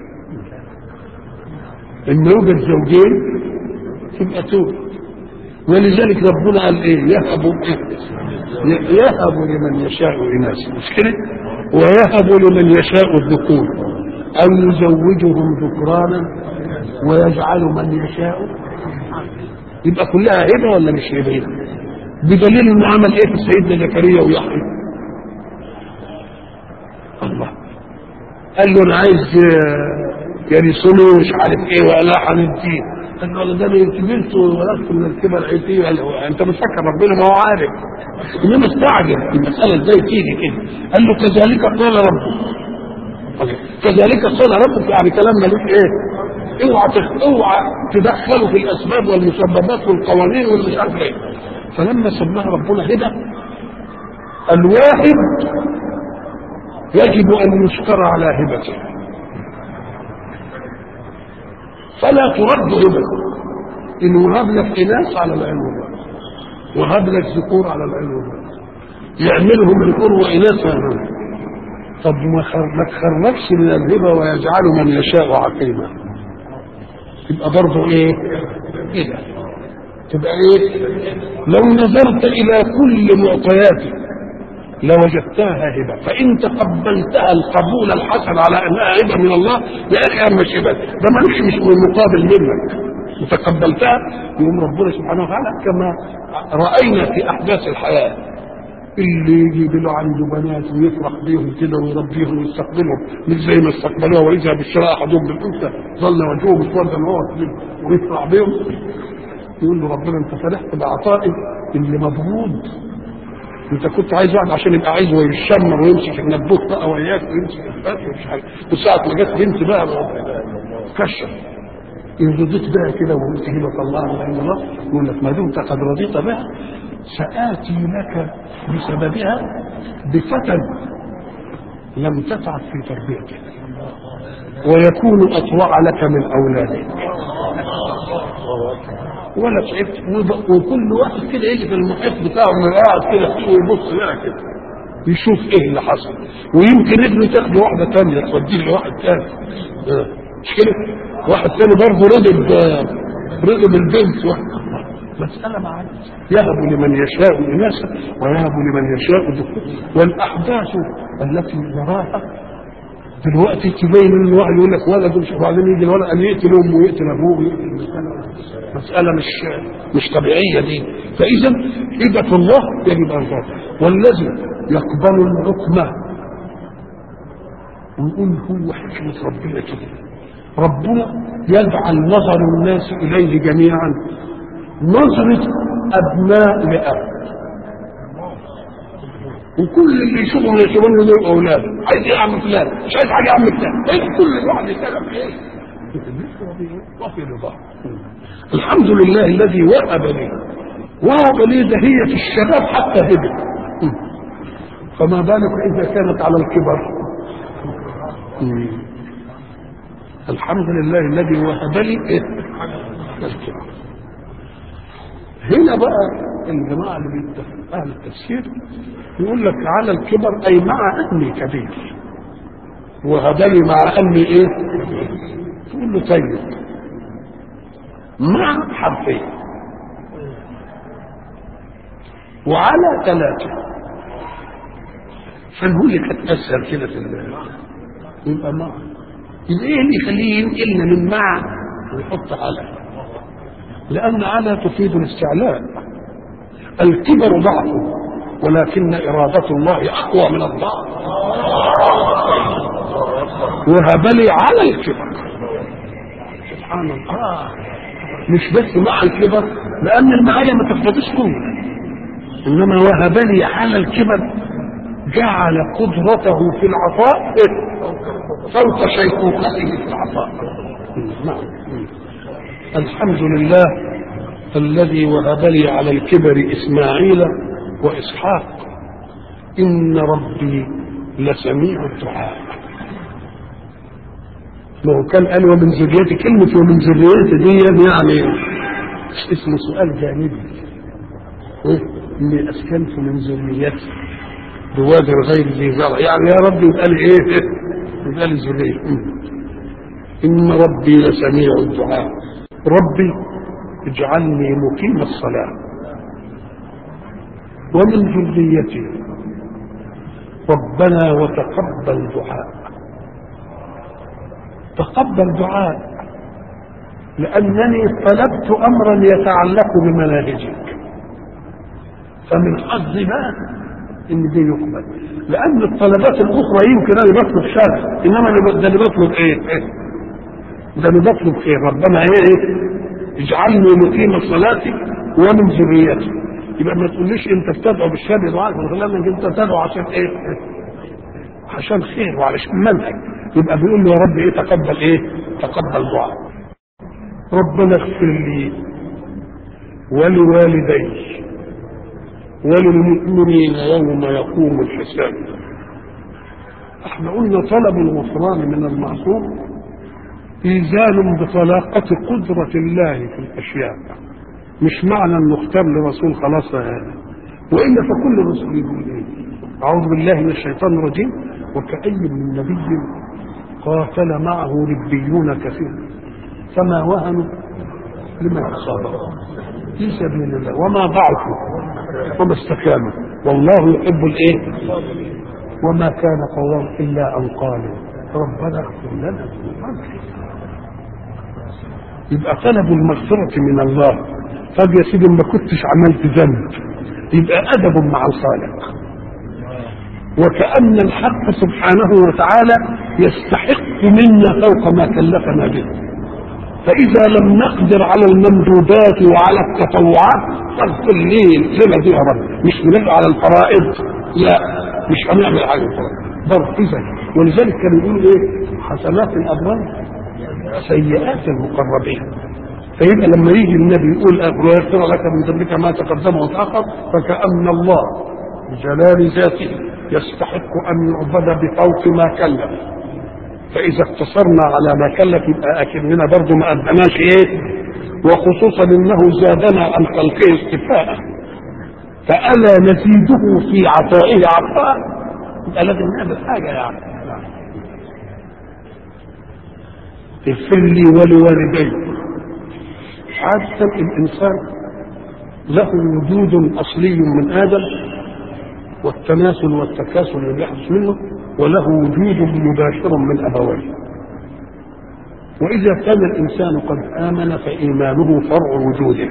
ان يوجد زوجين تبقى توب. ولذلك ربنا قال ايه يهب يهب لمن يشاء اناثا، مش كده؟ ويهب لمن يشاء الذكور او يزوجهم ذكرانا ويجعل من يشاء. يبقى كلها هبه ولا مش هبه؟ بدليل انه عمل ايه في سيدنا زكريا ويحيى؟ الله قال له انا عايز يرثني مش عارف ايه ولا هنديه. قال له ده انا كبرت ولست من الكبر عتيه. انت مش فاكر ربنا؟ ما هو عارف. انما استعجل المساله ازاي تيجي كده. قال له كذلك قال ربك. كذلك قال ربك يعني كلام ملوش ايه؟ اوعى اوعى تدخلوا في الاسباب والمسببات والقوانين والمش عارف ايه. فلما سماها ربنا هبه، الواحد يجب ان يشكر على هبته فلا ترد هبته. ان وهب لك اناث على العلم والله، وهب لك ذكور على العلم والله، يعملهم ذكور واناث. طب ما تخرجش من الهبه ويجعل من يشاء عقيما. تبقى برضه ايه كده؟ تبقى ايه؟ لو نظرت الى كل معطياتك لوجدتها هبه، فان تقبلتها القبول الحسن على انها هبه من الله يا اخي مش هبه، ده مالكش مش مقابل منك، وتقبلتها يقوم ربنا سبحانه وتعالى كما راينا في احداث الحياه اللي يجي له عنده بنات ويفرح بيهم كده ويربيهم ويستقبلهم مش زي ما استقبلوها واذا بالشراء احدهم بالانثى ظل وجهه مسودا ويفرح بيهم. يقول له ربنا انت فرحت بعطائي اللي مبغوض. انت كنت عايز واحد عشان يبقى عايز ويشمر ويمشي في النبوت بقى وياك ويمشي في الفات ومش عارف، وساعه ما جت بنت بقى كشف. ان رضيت بقى كده وقلت هبه الله وعين الله يقول لك ما دمت قد رضيت بها سآتي لك بسببها بفتى لم تتعب في تربيته ويكون أطوع لك من أولادك ولا تعبت. وكل واحد كده يجي في المحيط بتاعه من قاعد كده ويبص لها كده يشوف ايه اللي حصل، ويمكن ابنه تاخد واحده ثانيه توديه لواحد ثاني مش كده؟ واحد ثاني برضه رضب رضب البنت واحد. مسألة معانا يهب لمن يشاء إناثا ويهب لمن يشاء ذكور. والأحداث التي نراها دلوقتي تبين ان الواحد يقول لك ولد مش وبعدين يجي الولد ان يقتل امه ويقتل ابوه ويقتل. مسألة مش مش طبيعية دي. فإذا هبة الله يجب أن تعطى. والذي يقبل الحكمة ويقول هو حكمة ربنا كده، ربنا يجعل نظر الناس إليه جميعا نظرة أبناء لأب، وكل اللي يشوفهم يشوفون له أولاده عايز إيه عم فلان مش عايز حاجة عم فلان إيه كل واحد يتكلم إيه وفي رضاه. الحمد لله الذي وهب لي وهب لي دهية الشباب حتى هبه، فما بالك إذا كانت على الكبر. الحمد لله الذي وهب لي إيه الكبر. هنا بقى الجماعة اللي بيتفق أهل التفسير يقول لك على الكبر أي مع أني كبير، وهبلي مع أني إيه؟ تقول له طيب مع حرفين وعلى ثلاثة، فنقول لك هتأثر كده في الله يبقى مع. يبقى إيه اللي يخليه ينقلنا من مع ويحط على؟ لأن على تفيد الاستعلاء. الكبر ضعف ولكن إرادة الله أقوى من الضعف. وهبلي على الكبر سبحان الله، مش بس مع الكبر لأن المعايا ما تقتضيش قوة، إنما وهبلي على الكبر جعل قدرته في العطاء فوق شيخوخته في العطاء. الحمد لله الذي وهب لي على الكبر إسماعيل وإسحاق إن ربي لسميع الدعاء. لو كان قال ومن ذريتي، كلمة ومن ذريتي دي يعني اسمه سؤال جانبي، إني أسكنت من ذريتي بواد غير ذي زرع، يعني يا ربي يبقى لي إيه؟ يبقى لي ذرية. إن ربي لسميع الدعاء. ربي اجعلني مقيم الصلاة ومن ذريتي ربنا وتقبل دعاء. تقبل دعاء لأنني طلبت أمرا يتعلق بمناهجك، فمن حظي بقى إن دي يقبل، لأن الطلبات الأخرى يمكن أنا بطلب شرع، إنما ده اللي بطلب إيه؟ ده اللي بطلب خير. ربنا إيه؟ اجعلني مقيم صلاتي ومن ذريتي. يبقى ما تقوليش أنت بتدعو بالشر دعاء لأنك أنت بتدعو عشان إيه؟ عشان خير وعلشان منهج. يبقى بيقول له يا رب إيه؟ تقبل إيه؟ تقبل دعاء. ربنا اغفر لي ولوالدي وللمؤمنين يوم يقوم الحساب. احنا قلنا طلب الغفران من المعصوم إيذان بطلاقة قدرة الله في الأشياء، مش معنى انه اختار لرسول خلاص يعني. وإلا فكل رسول يقول ايه؟ أعوذ بالله من الشيطان الرجيم. وكأي من نبي قاتل معه ربيون كثير فما وهنوا لما أصابهم في سبيل الله وما ضعفوا وما استكانوا والله يحب الايه؟ وما كان قولهم الا ان قالوا ربنا اغفر لنا. يبقى طلب المغفرة من الله. طب يا سيدي ما كنتش عملت ذنب يبقى أدب مع الخالق، وكأن الحق سبحانه وتعالى يستحق منا فوق ما كلفنا به. فإذا لم نقدر على الممدودات وعلى التطوعات فاغفر لي لما دي يا رب، مش بنقدر على الفرائض، لا مش هنعمل على الفرائض بركزا. ولذلك كانوا يقولوا ايه؟ حسنات الأبرار سيئات المقربين. فيبقى لما يجي النبي يقول ويغفر لك من ذنبك ما تقدم وتأخر، فكأن الله بجلال ذاته يستحق أن يعبد بفوق ما كلف. فإذا اقتصرنا على ما كلف يبقى أكننا برضه ما أدناش إيه؟ وخصوصا إنه زادنا عن خلقه استفاء، فألا نزيده في عطائه عطاء؟ يبقى لازم نعمل حاجة يعني. اغفر لي ولوالدي. حتى الإنسان له وجود أصلي من آدم والتناسل والتكاسل اللي يحدث منه، وله وجود مباشر من أبويه. وإذا كان الإنسان قد آمن فإيمانه فرع وجوده،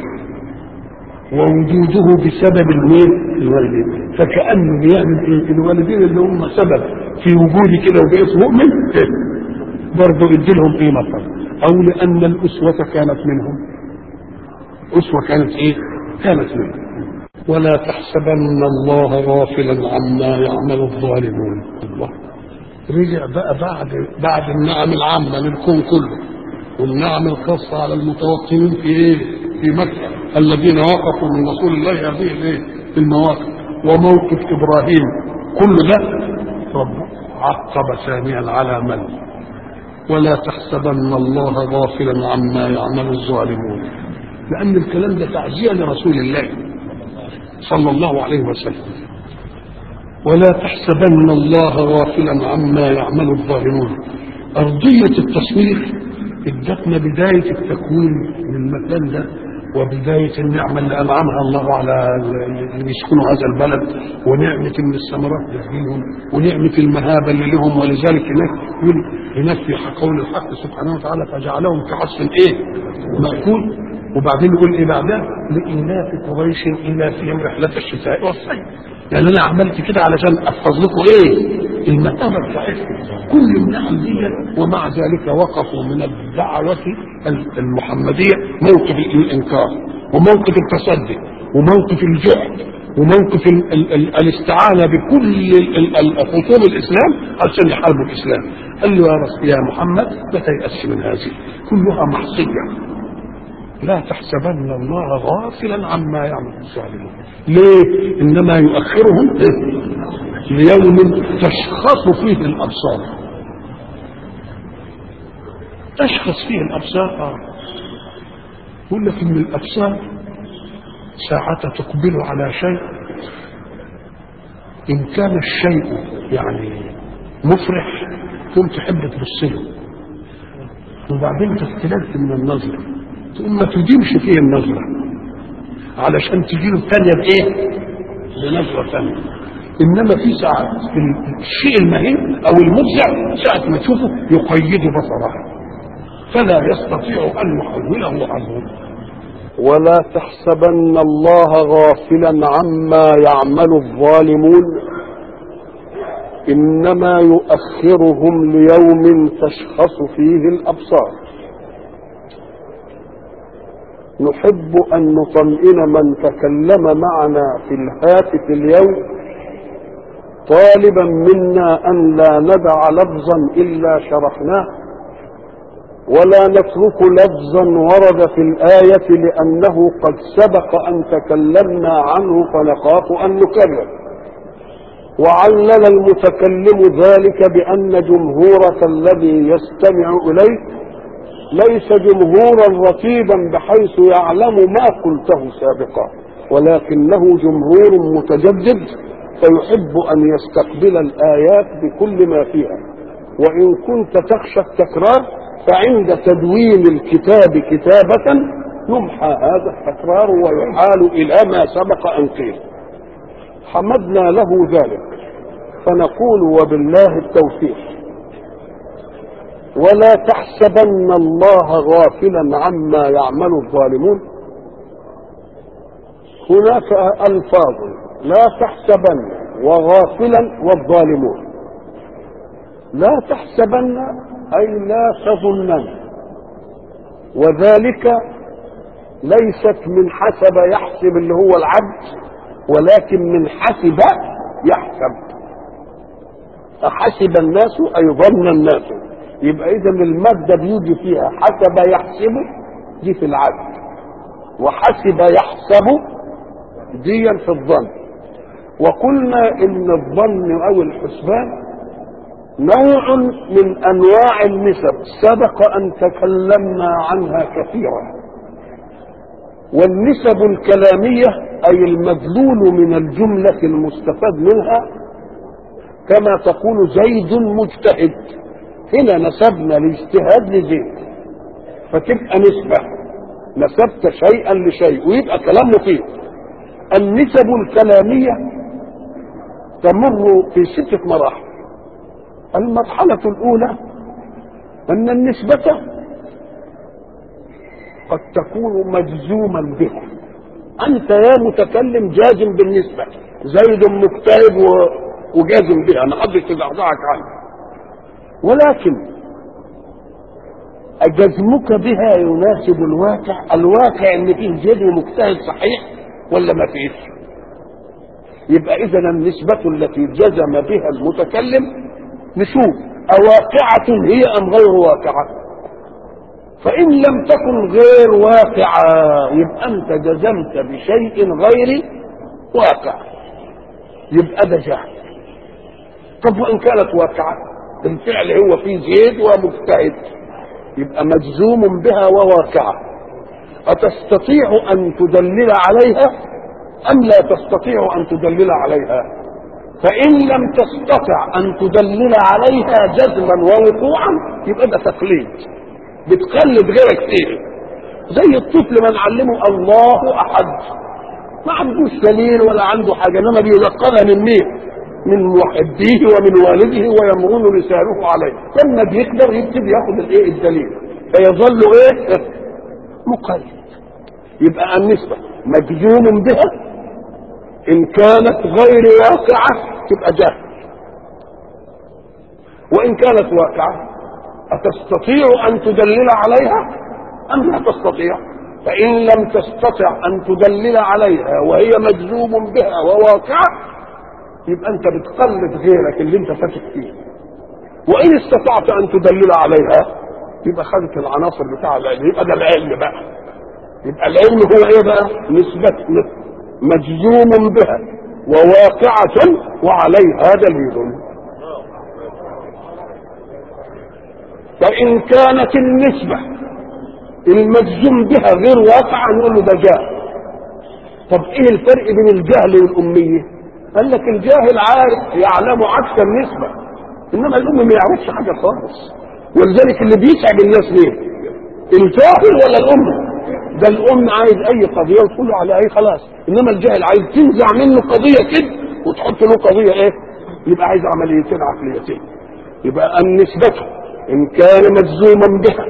ووجوده بسبب المين؟ الوالدين. فكأنه بيعمل إيه؟ الوالدين اللي هم سبب في وجودي كده وبقيت مؤمن برضه يديلهم قيمة فرق. أو لأن الأسوة كانت منهم، أسوة كانت إيه؟ كانت منهم. ولا تحسبن الله غافلا عما يعمل الظالمون. الله رجع بقى بعد بعد النعم العامة للكون كله والنعم الخاصة على المتوطنين في ايه؟ في مكة الذين وقفوا من رسول الله هذه الايه؟ المواقف وموقف ابراهيم، كل ده رب عقب ثانيا على من ولا تحسبن الله غافلا عما يعمل الظالمون، لأن الكلام ده تعزية لرسول الله صلى الله عليه وسلم. ولا تحسبن الله غافلا عما يعمل الظالمون. أرضية التصوير ادتنا بداية التكوين للمكان ده وبداية النعمة اللي أنعمها الله على اللي يسكنوا هذا البلد، ونعمة من الثمرات لهم، ونعمة المهابة اللي لهم. ولذلك هناك يقول هناك في قول الحق سبحانه وتعالى فجعلهم كعصف ايه؟ مأكول. وبعدين يقول ايه بعدها؟ لإيلاف قريش إيلافهم رحلة الشتاء والصيف. يعني انا عملت كده علشان احفظ لكم ايه؟ المثابه بتاعتكم كل النعم دي. ومع ذلك وقفوا من الدعوه المحمديه موقف الانكار وموقف التصدي وموقف الجهد وموقف ال ال ال الاستعانه بكل خصوم الاسلام عشان يحاربوا الاسلام. قال له يا رسول يا محمد لا تيأس من هذه كلها محصيه. لا تحسبن الله غافلا عما يعمل الظالمون. ليه؟ انما يؤخرهم ليوم تشخص فيه الابصار. تشخص فيه الابصار. اه يقول لك ان الابصار ساعة تقبل على شيء ان كان الشيء يعني مفرح ثم تحب تبص له، وبعدين تستلذ من النظره ثم ما تديمش فيه النظرة علشان تجيله الثانية بإيه؟ بنظرة ثانية. إنما في ساعات الشيء المهين أو المفزع ساعة ما تشوفه يقيد بصره فلا يستطيع أن يحوله عنه. ولا تحسبن الله غافلا عما يعمل الظالمون إنما يؤخرهم ليوم تشخص فيه الأبصار. نحب أن نطمئن من تكلم معنا في الهاتف اليوم طالبا منا أن لا ندع لفظا إلا شرحناه ولا نترك لفظا ورد في الآية لأنه قد سبق أن تكلمنا عنه فنخاف أن نكرر. وعلل المتكلم ذلك بأن جمهورك الذي يستمع إليه ليس جمهورا رتيبا بحيث يعلم ما قلته سابقا، ولكنه جمهور متجدد فيحب أن يستقبل الآيات بكل ما فيها. وإن كنت تخشى التكرار فعند تدوين الكتاب كتابة يمحى هذا التكرار ويحال إلى ما سبق أن قيل. حمدنا له ذلك فنقول وبالله التوفيق. ولا تحسبن الله غافلا عما يعمل الظالمون. هناك ألفاظ لا تحسبن وغافلا والظالمون. لا تحسبن أي لا تظنن، وذلك ليست من حسب يحسب اللي هو العبد، ولكن من حسب يحسب. أحسب الناس أي ظن الناس. يبقى إذا المادة بيجي فيها حسب يحسب دي في العبد، وحسب يحسب دي في الظن. وقلنا إن الظن أو الحسبان نوع من أنواع النسب سبق أن تكلمنا عنها كثيرا. والنسب الكلامية أي المدلول من الجملة المستفاد منها، كما تقول زيد مجتهد، هنا نسبنا الاجتهاد لزيد فتبقى نسبة، نسبت شيئا لشيء ويبقى كلام مفيد. النسب الكلامية تمر في ستة مراحل. المرحلة الأولى أن النسبة قد تكون مجزوما بها، أنت يا متكلم جازم بالنسبة، زيد مجتهد وجازم بها، ما حدش تزعزعك عنها. ولكن جزمك بها يناسب الواقع، الواقع ان فيه زيد ومجتهد صحيح ولا ما فيش؟ يبقى إذا النسبة التي جزم بها المتكلم نشوف أواقعة هي أم غير واقعة. فإن لم تكن غير واقعة يبقى أنت جزمت بشيء غير واقع، يبقى ده جهل. طب وإن كانت واقعة الفعل هو فيه زيد ومجتهد يبقى مجزوم بها وواقعة، أتستطيع أن تدلل عليها أم لا تستطيع أن تدلل عليها؟ فإن لم تستطع أن تدلل عليها جزما ووقوعا يبقى ده تقليد، بتقلد غيرك فيه. زي الطفل ما نعلمه الله أحد، ما عندوش دليل ولا عنده حاجة، إنما بيلقنها من مين؟ من محبيه ومن والده ويمرون لسانه عليه. لما بيقدر يبتدي ياخد الايه الدليل فيظل ايه مقلد. يبقى النسبة مجزوم بها، ان كانت غير واقعة تبقى جهل، وان كانت واقعة أتستطيع أن تدلل عليها أم لا تستطيع؟ فإن لم تستطع أن تدلل عليها وهي مجزوم بها وواقعة يبقى أنت بتقلد غيرك اللي أنت فاتك فيه. وإن استطعت أن تدلل عليها يبقى خدت العناصر بتاع العلم، يبقى ده العلم بقى. يبقى العلم هو إيه بقى؟ نسبة مجزوم بها وواقعة وعليها دليل. فإن كانت النسبة المجزوم بها غير واقعة نقول له ده جاهل. طب إيه الفرق بين الجهل والأمية؟ قال لك الجاهل عارف يعلم عكس النسبة، إنما الأم ما يعرفش حاجة خالص. ولذلك اللي بيسعب الناس ليه؟ الجاهل ولا الأم؟ ده الأم عايز أي قضية وتقول له على أي خلاص، إنما الجاهل عايز تنزع منه قضية كده وتحط له قضية إيه؟ يبقى عايز عمليتين عقليتين. يبقى النسبة إن كان مجزوما بها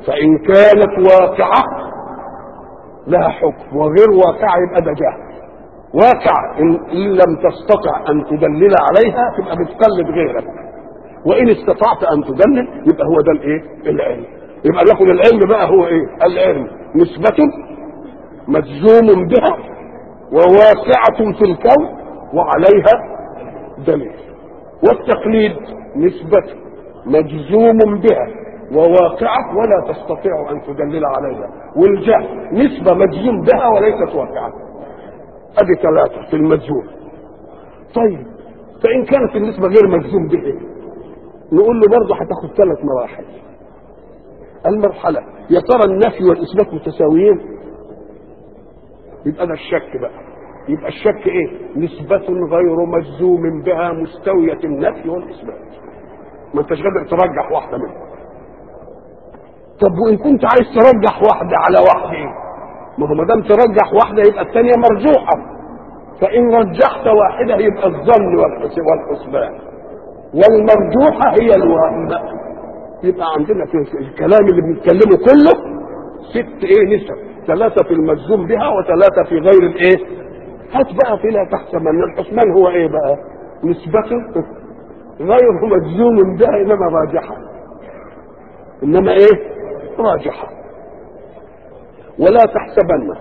فإن كانت واقعة لها حكم، وغير واقعة يبقى ده جهل. واقعة إن لم تستطع أن تدلل عليها تبقى بتقلد غيرك، وإن استطعت أن تدلل يبقى هو ده الإيه؟ العلم. يبقى ناخد العلم بقى هو إيه؟ العلم نسبة مجزوم بها وواقعة في الكون وعليها دليل. والتقليد نسبة مجزوم بها وواقعة ولا تستطيع أن تدلل عليها. والجهل نسبة مجزوم بها وليست واقعة. ادي ثلاثة في المجزوم. طيب فإن كانت النسبة غير مجزوم بها نقول له برضه هتاخد ثلاث مراحل. المرحلة يا ترى النفي والإثبات متساويين؟ يبقى ده الشك بقى. يبقى الشك ايه؟ نسبة غير مجزوم بها مستوية النفي والإثبات. ما انتش قادر ترجح واحدة منهم. طب وإن كنت عايز ترجح واحدة على واحدة، ما هو ما دام ترجح واحدة يبقى الثانية مرجوحة. فإن رجحت واحدة يبقى الظن والحسبان، والمرجوحة هي الواحدة. يبقى عندنا في الكلام اللي بنتكلمه كله ست ايه نسب، ثلاثة في المجزوم بها وثلاثة في غير الايه. هات بقى في لا تحسبن. الحسبان هو ايه بقى؟ نسبة غير مجزوم بها انما راجحة. انما ايه؟ راجحة. ولا تحسبن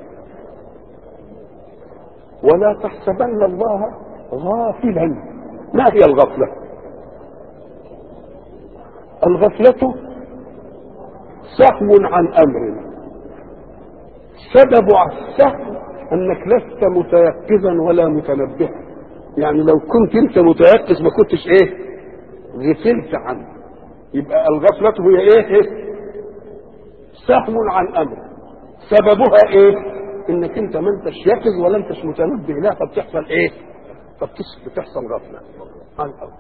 ولا تحسبن الله غافلا. ما هي الغفلة؟ الغفلة سهو عن امر. سبب السهو انك لست متيقظا ولا متنبها. يعني لو كنت انت متيقظ ما كنتش ايه؟ غفلت عنه. يبقى الغفلة هي ايه؟ سهو عن امر. سببها ايه؟ انك انت ما انتش يقظ ولا انتش متنبه لها، فبتحصل ايه؟ فبتحصل غفلة عن امر.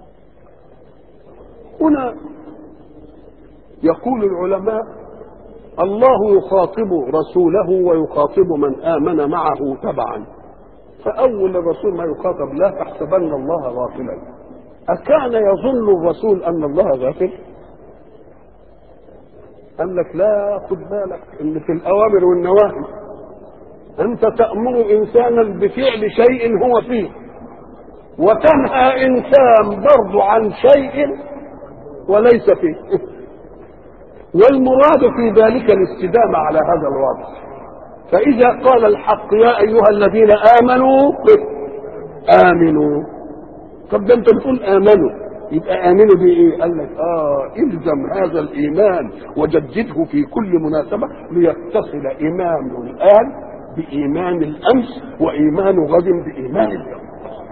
هنا يقول العلماء الله يخاطب رسوله ويخاطب من آمن معه تبعا. فأول الرسول ما يخاطب لا تحسبن الله غافلا. أكان يظن الرسول أن الله غافل؟ قال لك لا، خد بالك ان في الأوامر والنواهي أنت تأمر إنسانا بفعل شيء هو فيه، وتنهى إنسان برضو عن شيء وليس فيه. والمراد في ذلك الاستدامة على هذا الوضع. فإذا قال الحق يا أيها الذين آمنوا آمنوا، طب ده أنت بتقول آمنوا، يبقى آمنوا بإيه؟ قال لك آه إلزم هذا الإيمان وجدده في كل مناسبة ليتصل إيمان الآن بإيمان الأمس وإيمان غد بإيمان اليوم.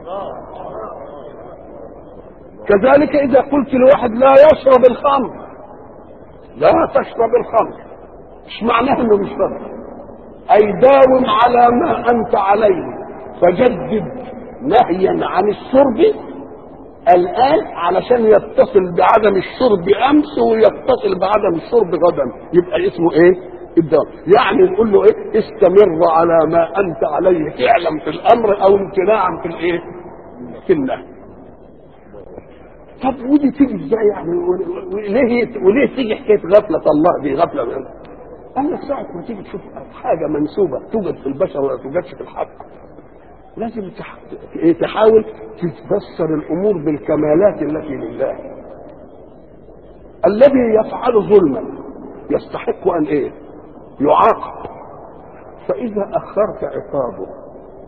كذلك إذا قلت لواحد لا يشرب الخمر، لا تشرب الخمر، مش معناه انه مش خمر، اي داوم على ما انت عليه، فجدد نهيا عن الشرب الان علشان يتصل بعدم الشرب امس ويتصل بعدم الشرب غدا. يبقى اسمه ايه؟ الدوام. يعني نقول له ايه؟ استمر على ما انت عليه فعلا في الامر او امتناعا في الايه؟ في النهي. طب ودي تيجي ازاي يعني؟ وليه وليه تيجي حكايه غفله الله دي؟ غفله من قال لك ساعه ما تيجي تشوف حاجه منسوبه توجد في البشر ولا توجدش في الحق، لازم تحاول تتفسر الامور بالكمالات التي لله. الذي يفعل ظلما يستحق ان ايه؟ يعاقب. فاذا اخرت عقابه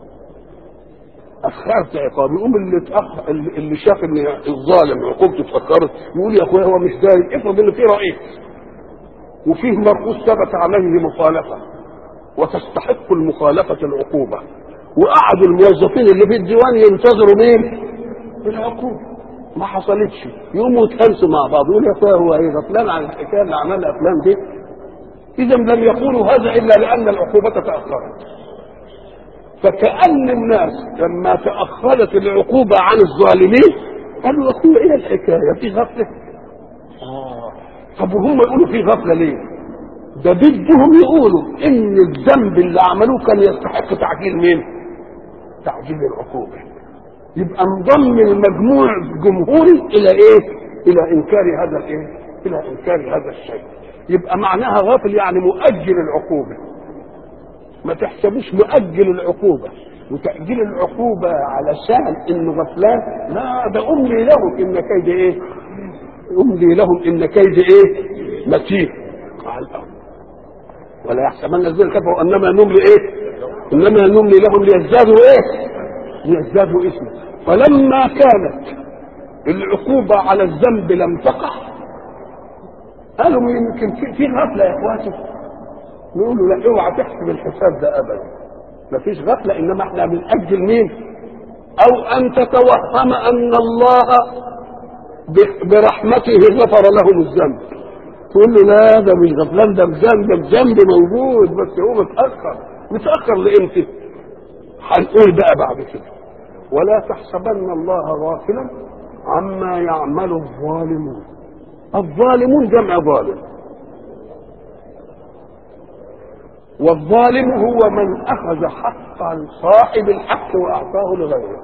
اخرت عقابه يقوم اللي تأخر اللي شاف ان الظالم عقوبته اتاخرت يقول يا اخويا هو مش داري. افرض ان في رئيس وفيه مرؤوس ثبت عليه مخالفه وتستحق المخالفه العقوبه، وقعدوا الموظفين اللي في الديوان ينتظروا مين؟ العقوبه. ما حصلتش، يقوموا يتهلسوا مع بعض يقول يا اخويا هو ايه غفلان عن الحكايه اللي عملها فلان دي. اذا لم يقولوا هذا الا لان العقوبه تاخرت. فكأن الناس لما تأخرت العقوبة عن الظالمين قالوا يا اخويا ايه الحكاية؟ في غفلة؟ آه. طب وهم يقولوا في غفلة ليه؟ ده بدهم يقولوا ان الذنب اللي عملوه كان يستحق تعجيل مين؟ تعجيل العقوبة. يبقى انضم المجموع الجمهوري الى ايه؟ الى انكار هذا الايه؟ الى انكار هذا الشيء. يبقى معناها غافل يعني مؤجل العقوبة. ما تحسبوش مؤجل العقوبة وتأجيل العقوبة علشان انه غفلان، لا ده املي لهم ان كيد ايه؟ املي لهم ان كيد ايه؟ متين. على الارض ولا يحسبن الذين كفروا انما نملي ايه؟ انما نملي لهم ليزدادوا ايه؟ ليزدادوا اثما. فلما كانت العقوبة على الذنب لم تقع قالوا يمكن في, في غفلة يا اخواتي. نقولوا لا اوعى تحسب الحساب ده ابدا، مفيش غفلة، انما احنا بنأجل مين؟ او ان تتوهم ان الله برحمته غفر لهم الذنب، تقول له لا ده مش غفلان، ده الذنب ده الذنب موجود بس هو متأخر. متأخر لامتى؟ هنقول بقى بعد كده. ولا تحسبن الله غافلا عما يعمل الظالمون. الظالمون جمع ظالم، والظالم هو من اخذ حق صاحب الحق واعطاه لغيره،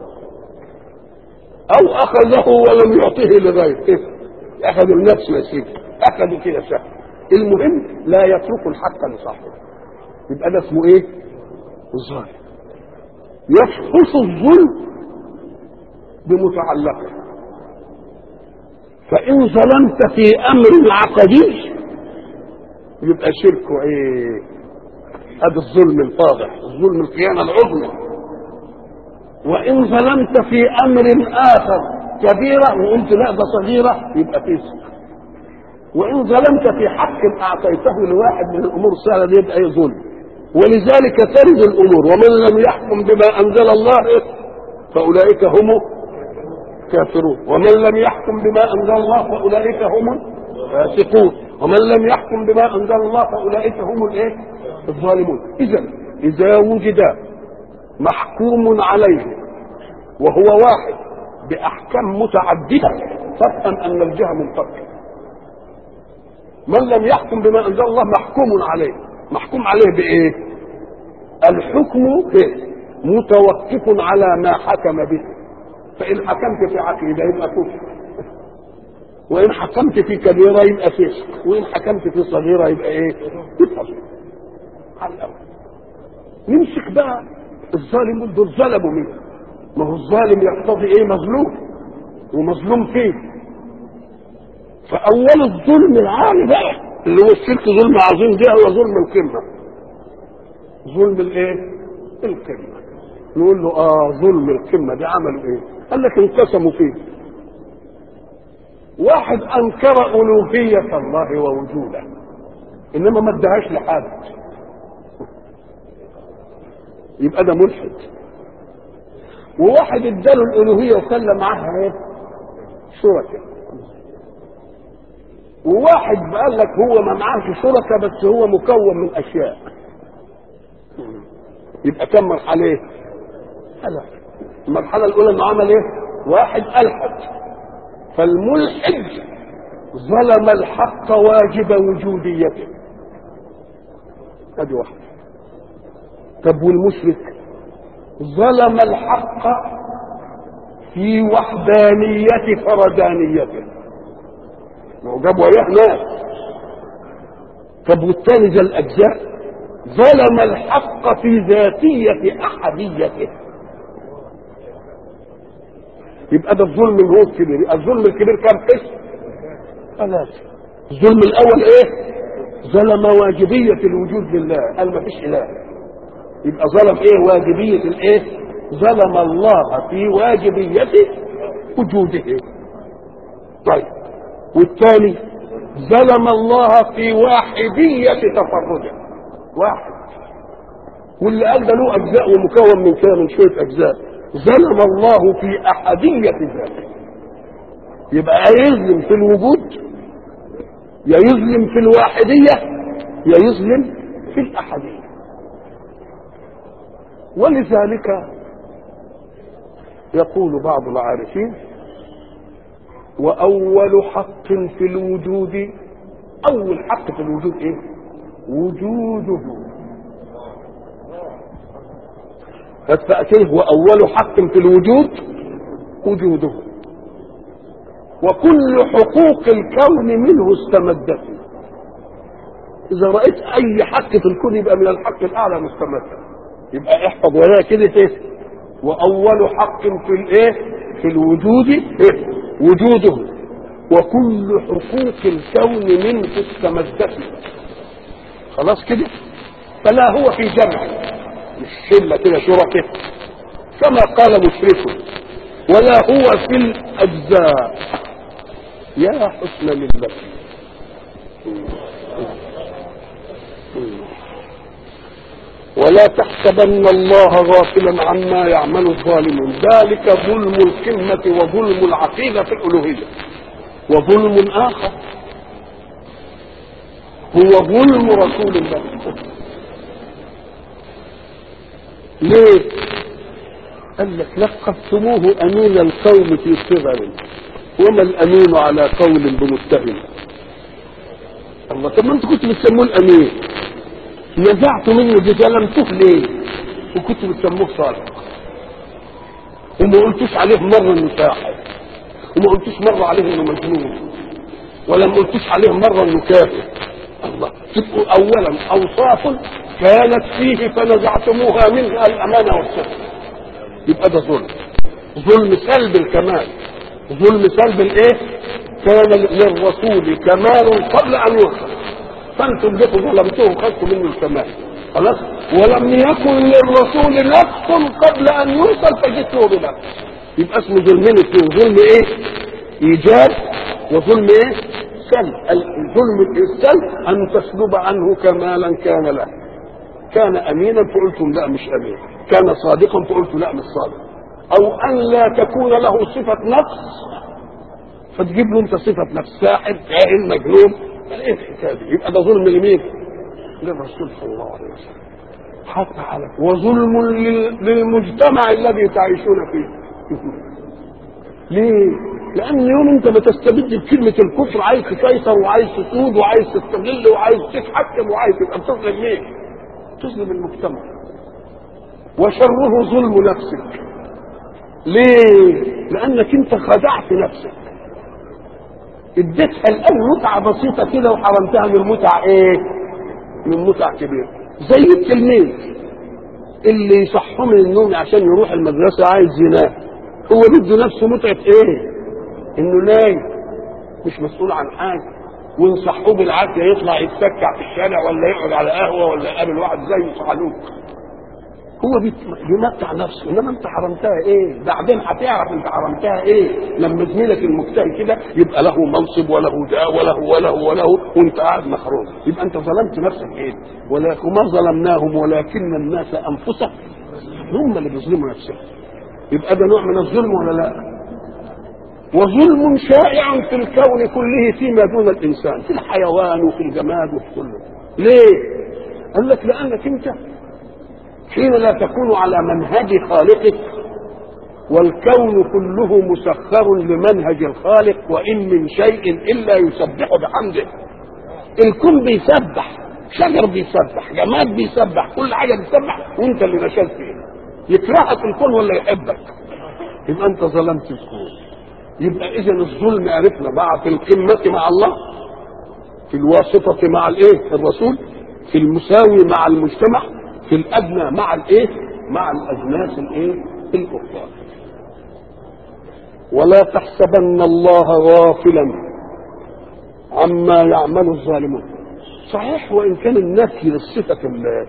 او اخذه ولم يعطه لغيره. كيف اخذوا النفس يا سيدي؟ اخذوا كده سهل. المهم لا يتركوا الحق لصاحبه، يبقى ده اسمه ايه؟ الظالم. يفحص الظلم بمتعلقه، فان ظلمت في امر عقدي يبقى شركه ايه؟ هذا الظلم الفاضح، الظلم الخيانة العظمى. وإن ظلمت في أمر آخر كبيرة وقلت لا ده صغيرة يبقى فسق. وإن ظلمت في حق أعطيته لواحد من الأمور السهلة يبقى أي ظلم. ولذلك ترد الأمور ومن لم يحكم بما أنزل الله فأولئك هم كافرون، ومن لم يحكم بما أنزل الله فأولئك هم فاسقون، ومن لم يحكم بما أنزل الله فأولئك هم الإيه؟ الظالمون. إذا إذا وجد محكوم عليه وهو واحد بأحكام متعددة فافهم أن الجهة منفكة. من لم يحكم بما أنزل الله محكوم عليه. محكوم عليه بإيه؟ الحكم به متوقف على ما حكم به. فإن حكمت في عقيدة يبقى كفر، وإن حكمت في كبيرة يبقى فسق، وإن حكمت في صغيرة يبقى إيه؟ كفر. على الأول نمسك بقى الظالمون دول ظلموا مين؟ ما هو الظالم يقتضي ايه؟ مظلوم، ومظلوم فيه. فاول الظلم العالي بقى اللي هو الشرك ظلم عظيم، ده هو ظلم القمه. ظلم الايه؟ القمه. نقول له اه ظلم القمه دي عملوا ايه؟ قال لك انقسموا فيه. واحد انكر الوهيه الله ووجوده انما ما ادهاش لحد، يبقى ده ملحد. وواحد اداله الالوهيه وخلى معاها ايه؟ شركاء. وواحد قال لك هو ما معاهش شركاء بس هو مكون من اشياء، يبقى كم مرحله ايه؟ المرحله الاولى انه عمل ايه؟ واحد الحد. فالملحد ظلم الحق واجب وجوديته، ادي واحد. طب والمشرك ظلم الحق في وحدانية فردانيته، لو جاب وياه ناس. طب والثاني ذا الأجزاء ظلم الحق في ذاتية أحديته. يبقى ده الظلم هو الكبير. الظلم الكبير كم قسم؟ ثلاثة. الظلم الأول إيه؟ ظلم واجبية الوجود لله، قال ما فيش إله، يبقى ظلم ايه؟ واجبية الايه؟ ظلم الله في واجبية وجوده. طيب والثاني ظلم الله في واحدية تفرده. واحد واللي قال ده له اجزاء ومكون من كده من شوية اجزاء، ظلم الله في احدية ذاته. يبقى يظلم في الوجود، يا يظلم في الواحدية، يا يظلم في الاحدية. ولذلك يقول بعض العارفين وأول حق في الوجود، أول حق في الوجود إيه؟ وجوده. فالتأكيد وأول حق في الوجود وجوده، وكل حقوق الكون منه استمدت. اذا رايت اي حق في الكون يبقى من الحق الاعلى مستمر. يبقى احفظ ولا كده ايه؟ واول حق في الايه؟ في الوجود إيه؟ وجوده، وكل حقوق الكون منه استمدت. خلاص كده. فلا هو في جمع مش شله كده شركه كما قال مشرك، ولا هو في الاجزاء. يا حسن ملته. ولا تحسبن الله غافلا عما يعمل الظالمون، ذلك ظلم القمة وظلم العقيدة في الألوهية. وظلم آخر هو ظلم رسول الله. ليه؟ قال لك لقبتموه أمين القوم في صغر، وما الأمين على قول بمتهم. الله، طب ما انتوا كنتوا بتسموه الأمين، نزعتوا منه بجلمتوه ليه؟ وكنتوا بتسموه صادق، وما قلتوش عليه مرة انه ساحر، وما قلتوش مرة عليه انه مجنون، ولا ما قلتوش عليه مرة انه كافر. الله، تبقوا اولا اوصاف كانت فيه فنزعتموها منها الامانة والصدق، يبقى ده ظلم. ظلم سلب الكمال، ظلم سلب الايه؟ كان للرسول كمال قبل ان يرسل، فانتم بكم ظلمتوه وخذتوا منه الكمال. خلاص. ولم يكن للرسول نقص قبل ان يرسل فجئتوه بنقص، يبقى اسمه ظلمين اثنين، ظلم ايه؟ ايجاب، وظلم ايه؟ سلب. الظلم السلب ان تسلب عنه كمالا كان له. كان امينا فقلتم لا مش امين، كان صادقا فقلتم لا مش صادق، او ان لا تكون له صفه نقص فتجيب له انت صفه نفس، ساحر جاهل مجنون. ايه الحكايه دي؟ يبقى ده ظلم لمين؟ للرسول صلى الله عليه وسلم. حتى على وظلم للمجتمع الذي تعيشون فيه. ليه؟ لان يوم انت بتستبد بكلمه الكفر عايز تسيطر وعايز تسود وعايز تستغل وعايز تتحكم وعايز تبقى بتظلم مين؟ تظلم المجتمع. وشره ظلم نفسك. ليه؟ لانك انت خدعت نفسك، اديتها الان متعه بسيطه كده وحرمتها من متعه ايه؟ من متعه كبيره. زي التلميذ اللي يصحوا من النوم عشان يروح المدرسه عايز ينام، هو بده نفسه متعه ايه؟ انه نايم مش مسؤول عن حاجه، وينصحوه بالعافيه يطلع يتسكع في الشارع ولا يقعد على قهوه ولا يقابل واحد زيه صعلوك. هو بيمتع نفسه، انما انت حرمتها ايه؟ بعدين هتعرف انت حرمتها ايه لما زميلك المجتهد كده يبقى له منصب وله داء وله وله وله وانت قاعد محروم، يبقى انت ظلمت نفسك ايه؟ ولكن ما ظلمناهم ولكن الناس انفسهم هم اللي بيظلموا نفسهم. يبقى ده نوع من الظلم ولا لا؟ وظلم شائع في الكون كله فيما دون الانسان، في الحيوان وفي الجماد وفي كله. ليه؟ قال لك لانك انت حين لا تكون على منهج خالقك، والكون كله مسخر لمنهج الخالق، وإن من شيء إلا يسبح بحمده. الكون بيسبح، شجر بيسبح، جماد بيسبح، كل حاجة بيسبح، وانت اللي نشلت فيه. يكرهك الكون ولا يحبك؟ يبقى انت ظلمت الكون. يبقى اذا الظلم عرفنا بقى في القمة مع الله، في الواسطة مع الايه؟ الرسول، في المساوي مع المجتمع، في الادنى مع الايه؟ مع الاجناس الايه؟ الكفار. ولا تحسبن الله غافلا عما يعمل الظالمون. صحيح وان كان النفي للصفه الله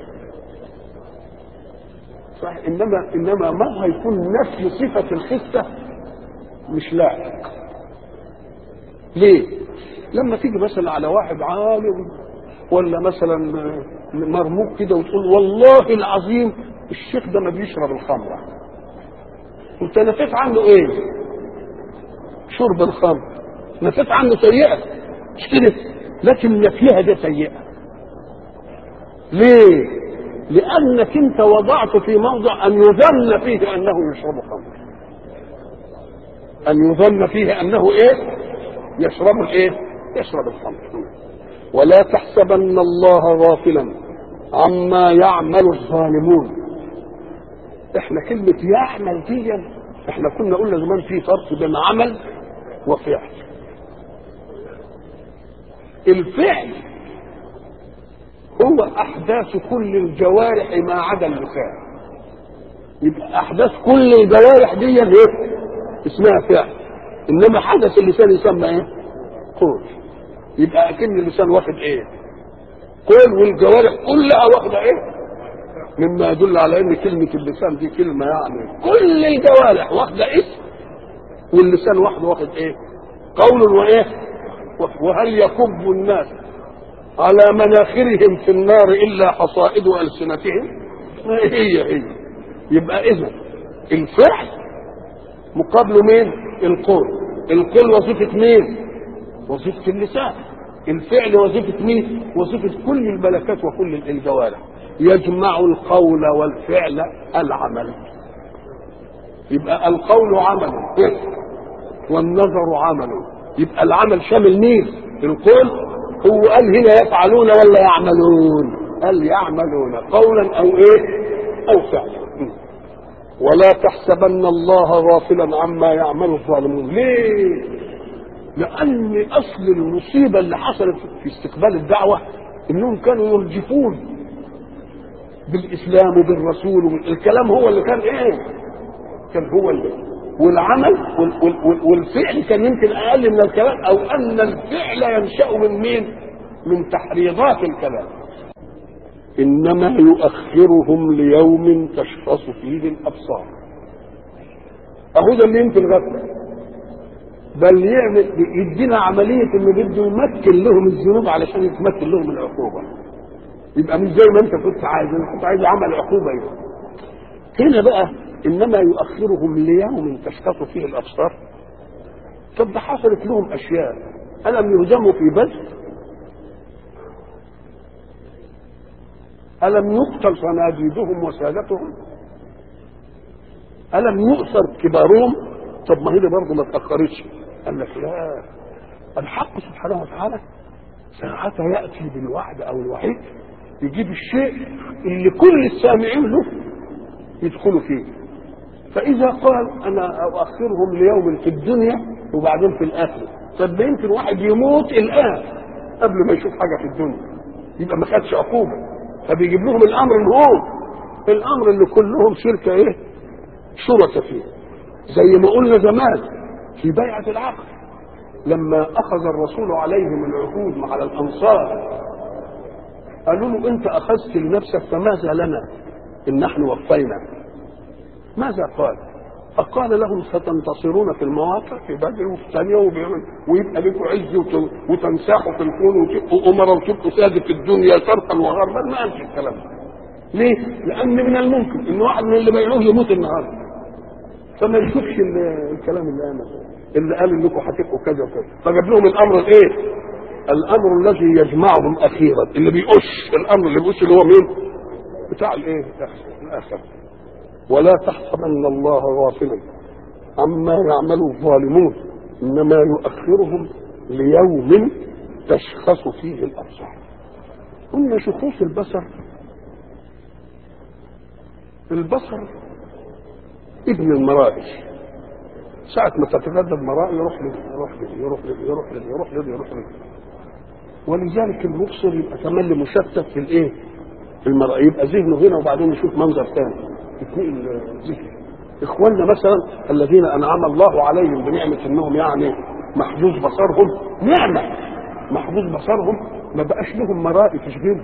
صحيح، انما انما ما هيكون نفي صفه الخسه مش لاحق. ليه؟ لما تيجي مثلا على واحد عالم ولا مثلا مرموق كده وتقول والله العظيم الشيخ ده ما بيشرب الخمره، انت نفيت عنه ايه؟ شرب الخمر نفيت عنه سيئه مش كده، لكن نفيها ده سيئه. ليه؟ لانك انت وضعت في موضع ان يظن فيه انه يشرب خمر، ان يظن فيه انه ايه؟ يشرب الايه؟ يشرب الخمر. ولا تحسبن الله غافلا عما يعمل الظالمون. احنا كلمة يعمل دي احنا كنا قلنا زمان في فرق بين عمل وفعل. الفعل هو احداث كل الجوارح ما عدا اللسان. يبقى احداث كل الجوارح دي ايه؟ اسمها فعل. انما حدث اللسان يسمى ايه؟ قول. يبقى اكن اللسان واخد ايه؟ قول، والجوارح كلها واخده ايه؟ مما يدل على ان كلمه اللسان دي كلمه يعني كل الجوارح واخده اسم، واللسان واحد واخد ايه؟ قول وايه؟ وهل يكب الناس على مناخرهم في النار الا حصائد السنتهم؟ هي هي. يبقى اذا الفعل مقابله مين؟ القول. القول وظيفه مين؟ وظيفه اللسان. الفعل وظيفه مين؟ وظيفه كل الملكات وكل الجوارح. يجمع القول والفعل العمل. يبقى القول عمل والنظر عمل. يبقى العمل شامل مين؟ القول. هو قال هنا يفعلون ولا يعملون؟ قال يعملون قولا او ايه؟ او فعلا. ولا تحسبن الله غافلا عما يعمل الظالمون. ليه؟ لان اصل المصيبه اللي حصلت في استقبال الدعوه انهم كانوا يرجفون بالاسلام وبالرسول، والكلام هو اللي كان ايه؟ كان هو اللي والعمل والفعل كان يمكن اقل من الكلام، او ان الفعل ينشا من مين؟ من تحريضات الكلام. انما يؤخرهم ليوم تشخص فيه الابصار. اهو ده اللي يمكن غفله، بل يعمل يدينا عمليه انه بده يمكن لهم الذنوب علشان يتمكن لهم العقوبه. يبقى مش زي ما انت كنت عايز، انا كنت عايز عمل عقوبه يبقى. هنا بقى انما يؤخرهم ليوم تشخص فيه الابصار. طب ده حصلت لهم اشياء. الم يهزموا في بدر؟ الم يقتل صناديدهم وسادتهم؟ الم يؤثر كبارهم؟ طب ما هي دي برضه ما اتاخرتش. قال لك لا، الحق سبحانه وتعالى ساعتها ياتي بالوعد او الوحيد يجيب الشيء اللي كل السامعين له يدخلوا فيه. فإذا قال أنا أؤخرهم ليوم في الدنيا وبعدين في الآخرة، طب يمكن واحد يموت الآن قبل ما يشوف حاجة في الدنيا، يبقى ما خدش عقوبة. فبيجيب لهم الأمر اللي هو الأمر اللي كلهم شركة إيه؟ شركة فيه. زي ما قلنا زمان في بيعة العقد لما أخذ الرسول عليهم العهود مع الأنصار، قالوا له أنت أخذت لنفسك فماذا لنا إن نحن وفينا؟ ماذا قال؟ فقال لهم ستنتصرون في المواقع في بدر وفي ثانية ويبقى لكم عز وتنساحوا في الكون وتبقوا أمراء وتبقوا سادة في الدنيا شرقا وغربا. ما قالش الكلام ده. ليه؟ لأن من الممكن إن واحد من اللي بيعوه يموت النهارده فما يشوفش الكلام اللي أنا اللي قال إنكم هتبقوا كذا وكذا. فجاب لهم الأمر الإيه؟ الأمر الذي يجمعهم أخيرا، اللي بيقش الأمر اللي بيقش اللي هو مين؟ بتاع الإيه؟ الآخر. ولا تحسبن الله غافلا عما يعمل الظالمون انما يؤخرهم ليوم تشخص فيه الابصار. قلنا شخوص البصر، البصر ابن المرائي، ساعة ما تتغذى المرائي يروح لي يروح لي يروح لي يروح لي يروح لي يروح لي ولذلك المبصر يبقى كمان مشتت في الايه؟ في المرائي، يبقى ذهنه هنا وبعدين يشوف منظر ثاني. اخواننا مثلا الذين انعم الله عليهم بنعمه انهم يعني محجوز بصرهم، نعمه محجوز بصرهم، ما بقاش لهم مرائي تشغلهم،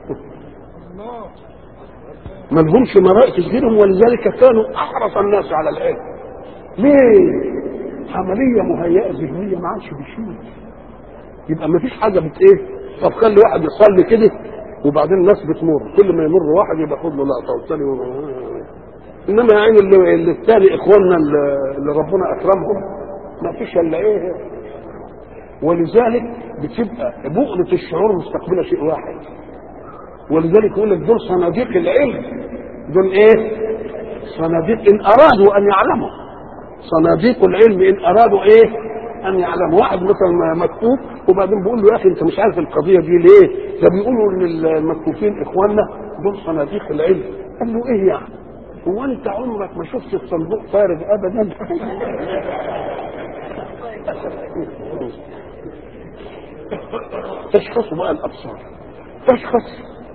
ما لهمش مرائي تشغلهم، ولذلك كانوا احرص الناس على العلم. ليه؟ عمليه مهيئه ذهنيه ما عادش بيشوف، يبقى ما فيش حاجه بت ايه. طب خلي واحد يصلي كده وبعدين الناس بتمر، كل ما يمر واحد يبقى خد له لقطه والثاني. انما يا عيني اللي, اللي الثاني اخواننا اللي ربنا اكرمهم ما فيش الا ايه. ولذلك بتبقى بؤره الشعور مستقبله شيء واحد، ولذلك يقول لك دول صناديق العلم. دول ايه؟ صناديق ان ارادوا ان يعلموا، صناديق العلم ان ارادوا ايه؟ ان يعلم. واحد مثلا مكتوب وبعدين بيقول له يا اخي انت مش عارف القضيه دي ليه؟ ده بيقولوا ان المكتوبين اخواننا دول صناديق العلم. قال له ايه يعني؟ هو انت عمرك ما شفت الصندوق فارغ ابدا؟ تشخص بقى الابصار، تشخص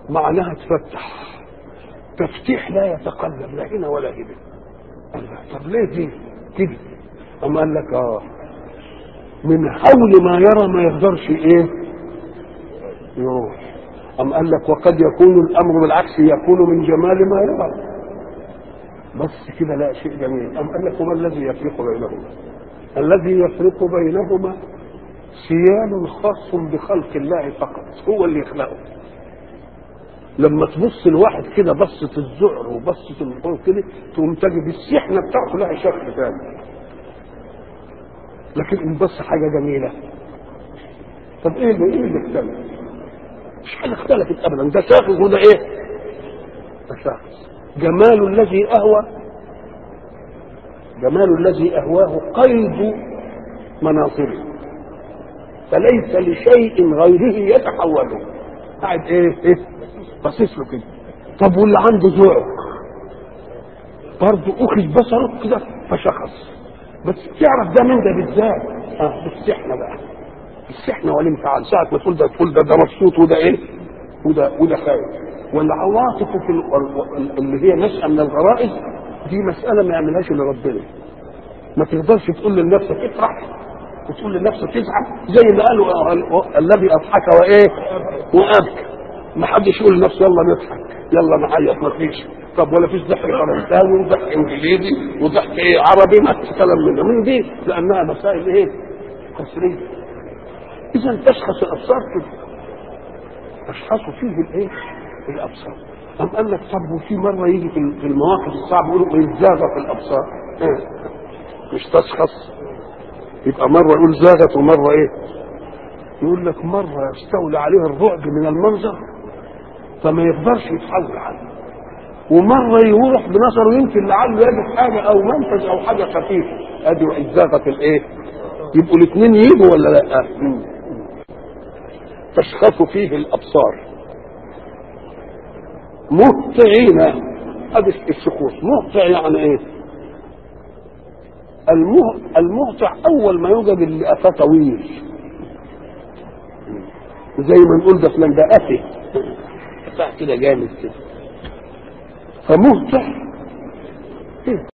معناها تفتح، تفتيح لا يتقلب لا هنا ولا هنا. طب ليه دي كده؟ أما قال لك اه من حول ما يرى ما يقدرش ايه يروح. أم قال لك وقد يكون الأمر بالعكس، يكون من جمال ما يرى بس كده لا شيء جميل. أم قال لك وما الذي يفرق بينهما؟ الذي يفرق بينهما سيال خاص بخلق الله فقط، هو اللي يخلقه. لما تبص الواحد كده بصة الذعر وبصة الخوف كده تقوم تجد السحنة بتاعته لها شكل ثاني، لكن ان بص حاجة جميلة. طب ايه اللي ايه اللي اختلف؟ مش حاجة اختلفت ابدا، ده شاخص وده ايه؟ ده شاخص. جمال الذي اهوى، جمال الذي اهواه قيد مناصبه، فليس لشيء غيره يتحوله. قاعد ايه ايه باصص له كده. طب واللي عنده ذوق برضه اخذ بصره كده فشخص، بس تعرف ده من ده بالذات اه بالسحنه بقى، السحنه والانفعال ساعه ما تقول ده تقول ده, ده مبسوط وده ايه وده وده خايف. والعواطف في اللي هي نشأة من الغرائز دي مسألة ما يعملهاش الا ربنا. ما تقدرش تقول لنفسك افرح وتقول لنفسك ازعل، زي ما قالوا الذي اضحك وايه وابكى. ما حدش يقول لنفسه يلا نضحك يلا نعيط، ما فيش. طب ولا فيش ضحك فرنساوي وضحك انجليزي وضحك ايه عربي، ما فيش كلام من ده من دي، لانها مسائل ايه قصريه. اذا تشخص الابصار كده، تشخص فيه الايه الابصار. أم قال لك طب وفي مره يجي في المواقف الصعبه يقولوا الزاغه في الابصار، إيه؟ مش تشخص، يبقى مره يقول زاغت ومره ايه يقول لك مره يستولي عليه الرعب من المنظر فما يقدرش يتحول عنه، ومره يروح بنظره يمكن لعله يجد حاجه او منفذ او حاجه خفيفه. ادي الزاغه الايه، يبقوا الاثنين يجوا ولا لا؟ تشخص فيه الابصار مهطعين. هذا الشخوص مهطع يعني ايه؟ المهطع اول ما يوجد اللي قفاه طويل، زي ما نقول ده فلان ده قفه قفاه كده جامد كده، فمهطع